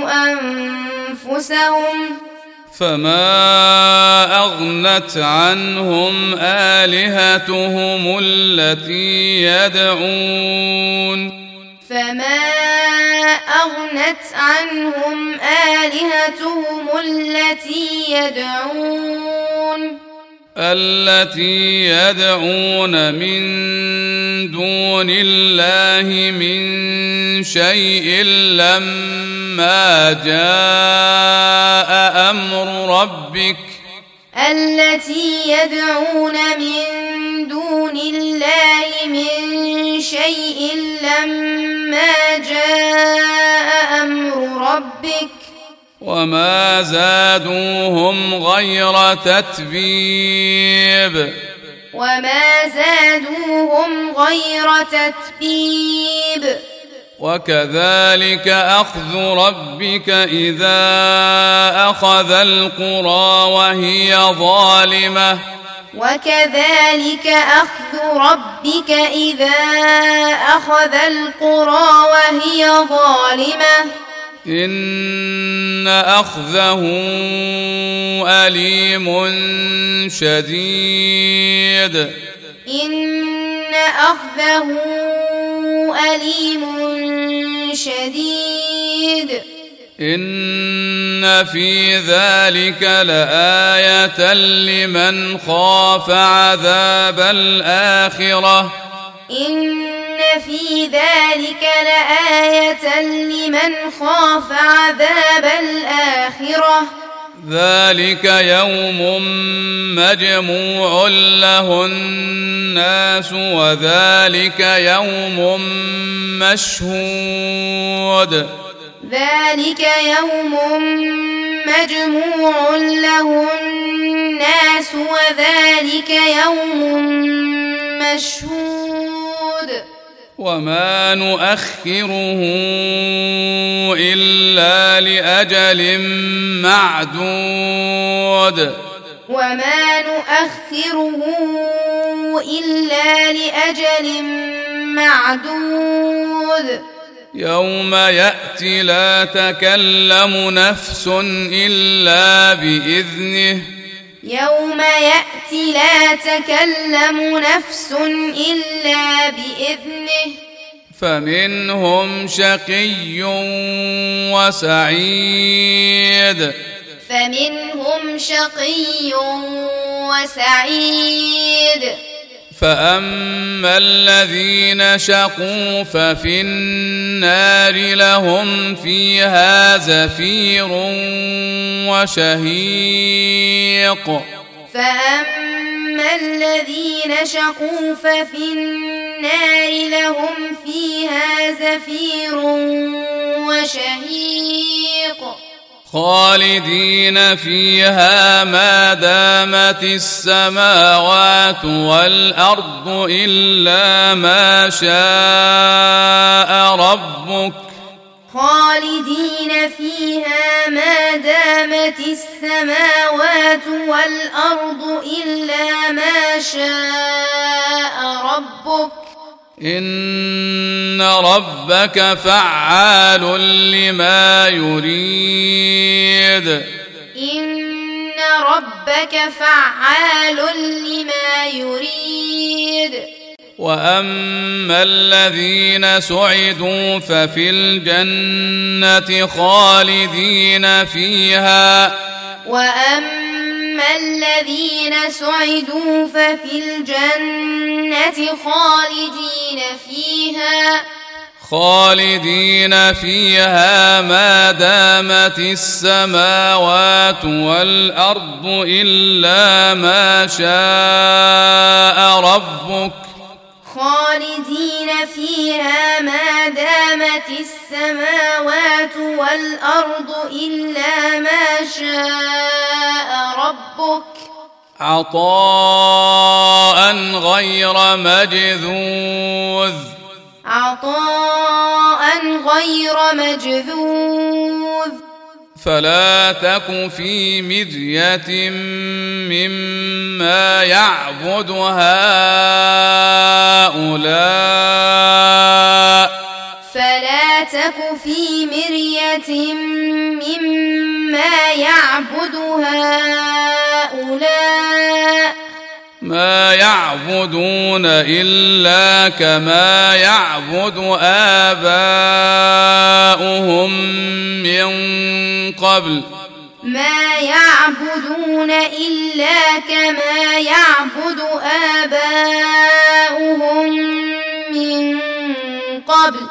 أنفسهم فما أغنت عنهم آلهتهم التي يدعون فما أغنت عنهم آلهتهم التي يدعون التي يدعون من دون الله من شيء لما جاء أمر ربك التي يدعون من دون الله من شيء لما جاء أمر ربك وما زادوهم غير تتبيب وما زادوهم غير تتبيب وكذلك أخذ ربك إذا أخذ القرى وهي ظالمة وكذلك أخذ ربك إذا أخذ القرى وهي ظالمة إن أخذه أليم شديد إن أخذه أليم شديد إن في ذلك لآية لمن خاف عذاب الآخرة إن في ذلك لآية لمن خاف عذاب الآخرة ذلك يوم مجموع له الناس وذلك يوم مشهود ذلك يوم مجموع له الناس وذلك يوم مشهود وما نؤخره إلا لأجل معدود وما نؤخره إلا لأجل معدود يوم يأتي لا تكلم نفس إلا بإذنه يوم يأتي لا تكلم نفس إلا بإذنه فمنهم شقي وسعيد فمنهم شقي وسعيد فأما الذين شقوا ففي النار لهم فيها زفير وشهيق فأما الذين شقوا ففي النار لهم فيها زفير وشهيق خالدين فيها ما دامت السماوات والأرض إلا ما شاء ربك خالدين فيها ما دامت السماوات والأرض إلا ما شاء ربك إن ربك فعال لما يريد إن ربك فعال لما يريد وأما الذين سعدوا ففي الجنة خالدين فيها وأما الذين سعدوا ففي الجنة خالدين فيها خالدين فيها ما دامت السماوات والأرض إلا ما شاء ربك خالدين فيها ما دامت السماوات والأرض إلا ما شاء ربك عطاء غير مجذوذ عطاء غير مجذوذ فلا تك في مرية مما يعبد هؤلاء فلا تك في مرية مما يعبد هؤلاء ما يعبدون إلا كما يعبد آباؤهم من قبل ما يعبدون إلا كما يعبد آباؤهم من قبل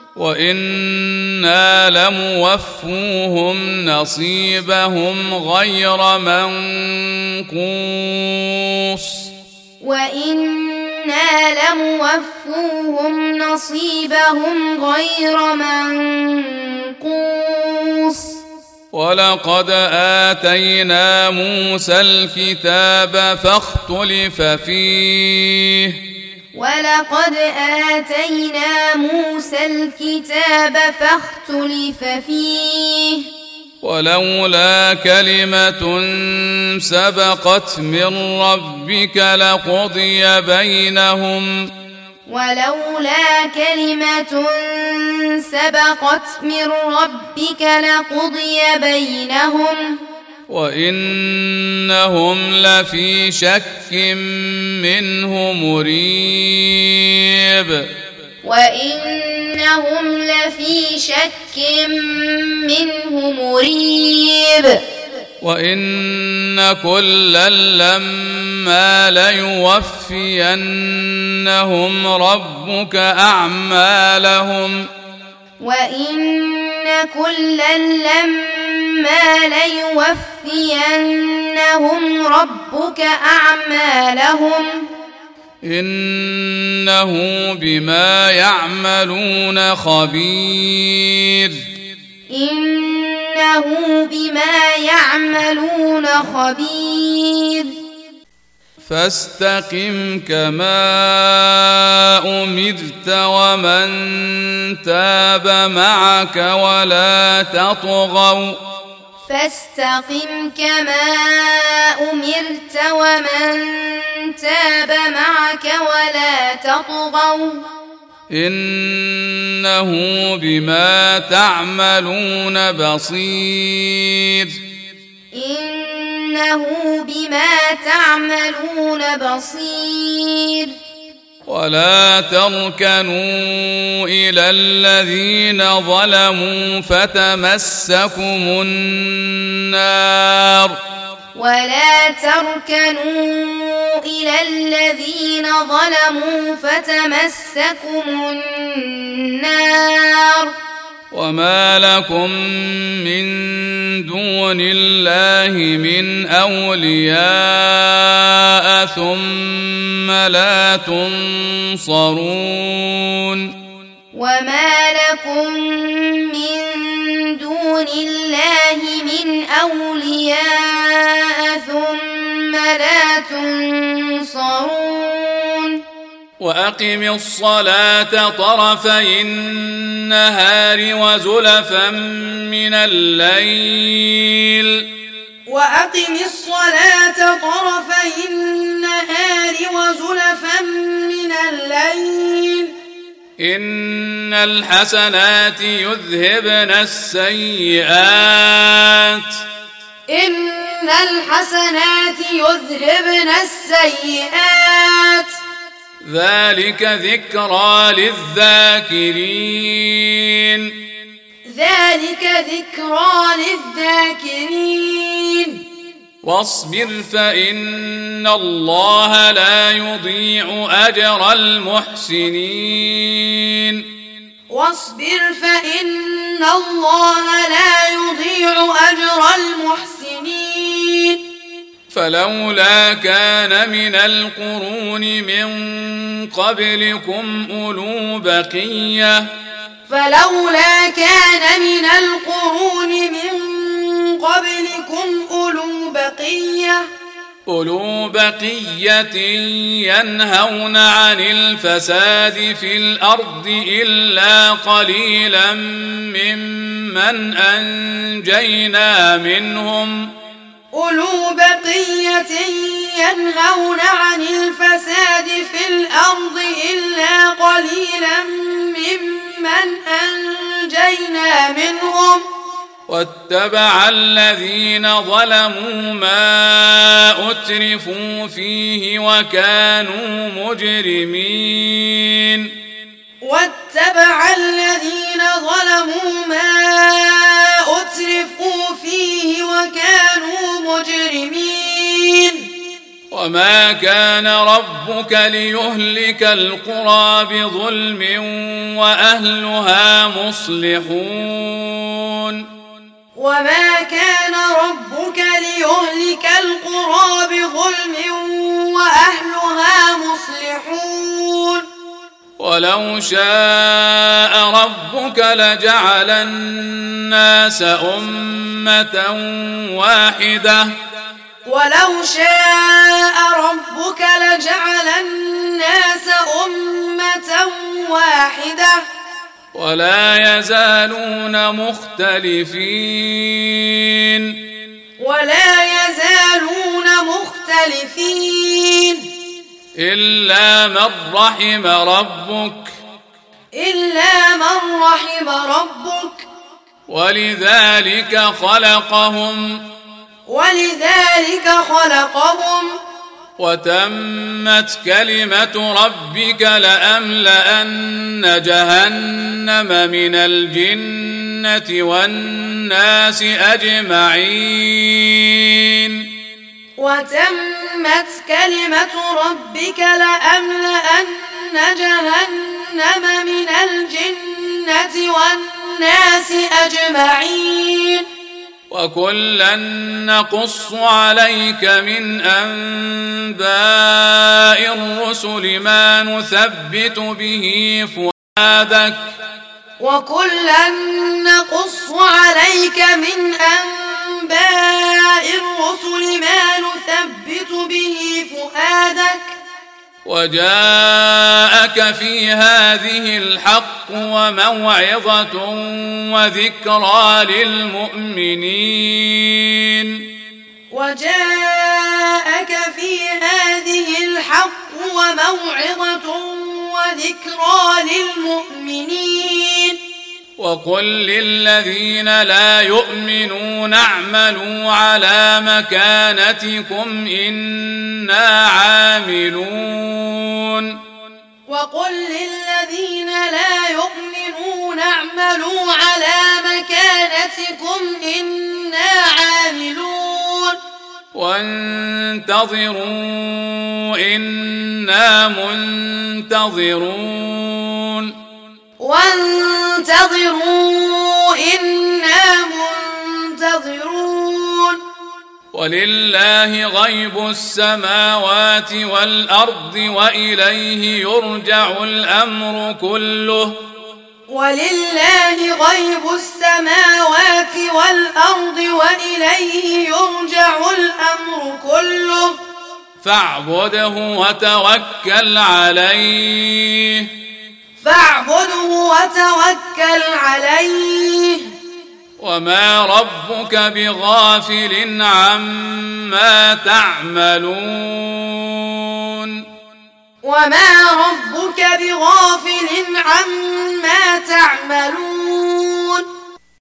وإنا لموفوهم نصيبهم غير منقوص وإنا لموفوهم نصيبهم غير منقوص ولقد آتينا موسى الكتاب فاختلف فيه ولقد آتينا موسى الكتاب فاختلف فيه ولولا كلمة سبقت من ربك لقضي بينهم ولولا كلمة سبقت من ربك لقضي بينهم وإنهم لفي شك منه مريب وإنهم لفي شك منه مريب وإن كلا لما ليوفينهم ربك أعمالهم وإن كلا لما ليوفينهم ربك أعمالهم إنه بما يعملون خبير إنه بما يعملون خبير فاستقم كما أمرت ومن تاب معك ولا تطغوا فاستقم كما أمرت ومن تاب معك ولا تطغوا إنه بما تعملون بصير إنه بما تعملون بصير ولا تركنوا إلى الذين ظلموا فتمسكم النار ولا تركنوا إلى الذين ظلموا فتمسكم النار وما لكم من دون الله من أولياء ثم لا تنصرون وما لكم من دون الله من أولياء ثم لا تنصرون وأقم الصلاة طرفي النهار وزلفا من الليل وأقم الصلاة طرفي النهار وزلفا من الليل إن الحسنات يذهبن السيئات إن الحسنات يذهبن السيئات ذلك ذكرى للذاكرين ذلك ذكرى للذاكرين واصبر فإن الله لا يضيع أجر المحسنين واصبر فإن الله لا يضيع أجر المحسنين فلولا كان من القرون من قبلكم أولو بقية فلولا كان من القرون من قبلكم أولو بقية أولو بقية ينهون عن الفساد في الأرض إلا قليلا ممن أنجينا منهم أولو بقية ينهون عن الفساد في الأرض إلا قليلا ممن أنجينا منهم واتبع الذين ظلموا ما أترفوا فيه وكانوا مجرمين واتبع الذين ظلموا ما أترفوا فيه وكانوا مجرمين وما كان ربك ليهلك القرى بظلم وأهلها مصلحون وما كان ربك ليهلك القرى بظلم وأهلها مصلحون ولو شاء ربك لجعل الناس أمة واحدة ولو شاء ربك لجعل الناس أمة واحدة ولا يزالون مختلفين ولا يزالون مختلفين إلا من رحم ربك إلا من رحم ربك ولذلك خلقهم ولذلك خلقهم وتمت كلمة ربك لأملأن جهنم من الجنة والناس أجمعين وتمت كلمة ربك لأملأن جهنم من الجنة والناس أجمعين وكلا نقص عليك من أنباء الرسل ما نثبت به فؤادك وكلا نقص عليك من أنباء الرسل ما نثبت به فؤادك وجاءك في هذه الحق وموعظة وذكرى للمؤمنين وجاءك في هذه الحق وموعظة وذكرى للمؤمنين وقل للذين لا يؤمنون اعملوا على مكانتكم إنا عاملون وقل للذين لا يؤمنون اعملوا على مكانتكم إنا عاملون وانتظروا إنا منتظرون وانتظروا إنا منتظرون ولله غيب السماوات والأرض وإليه يرجع الأمر كله ولله غيب السماوات والأرض وإليه يرجع الأمر كله فاعبده وتوكل عليه فاعبده وتوكل عليه وما ربك بغافل عما تعملون وما ربك بغافل عما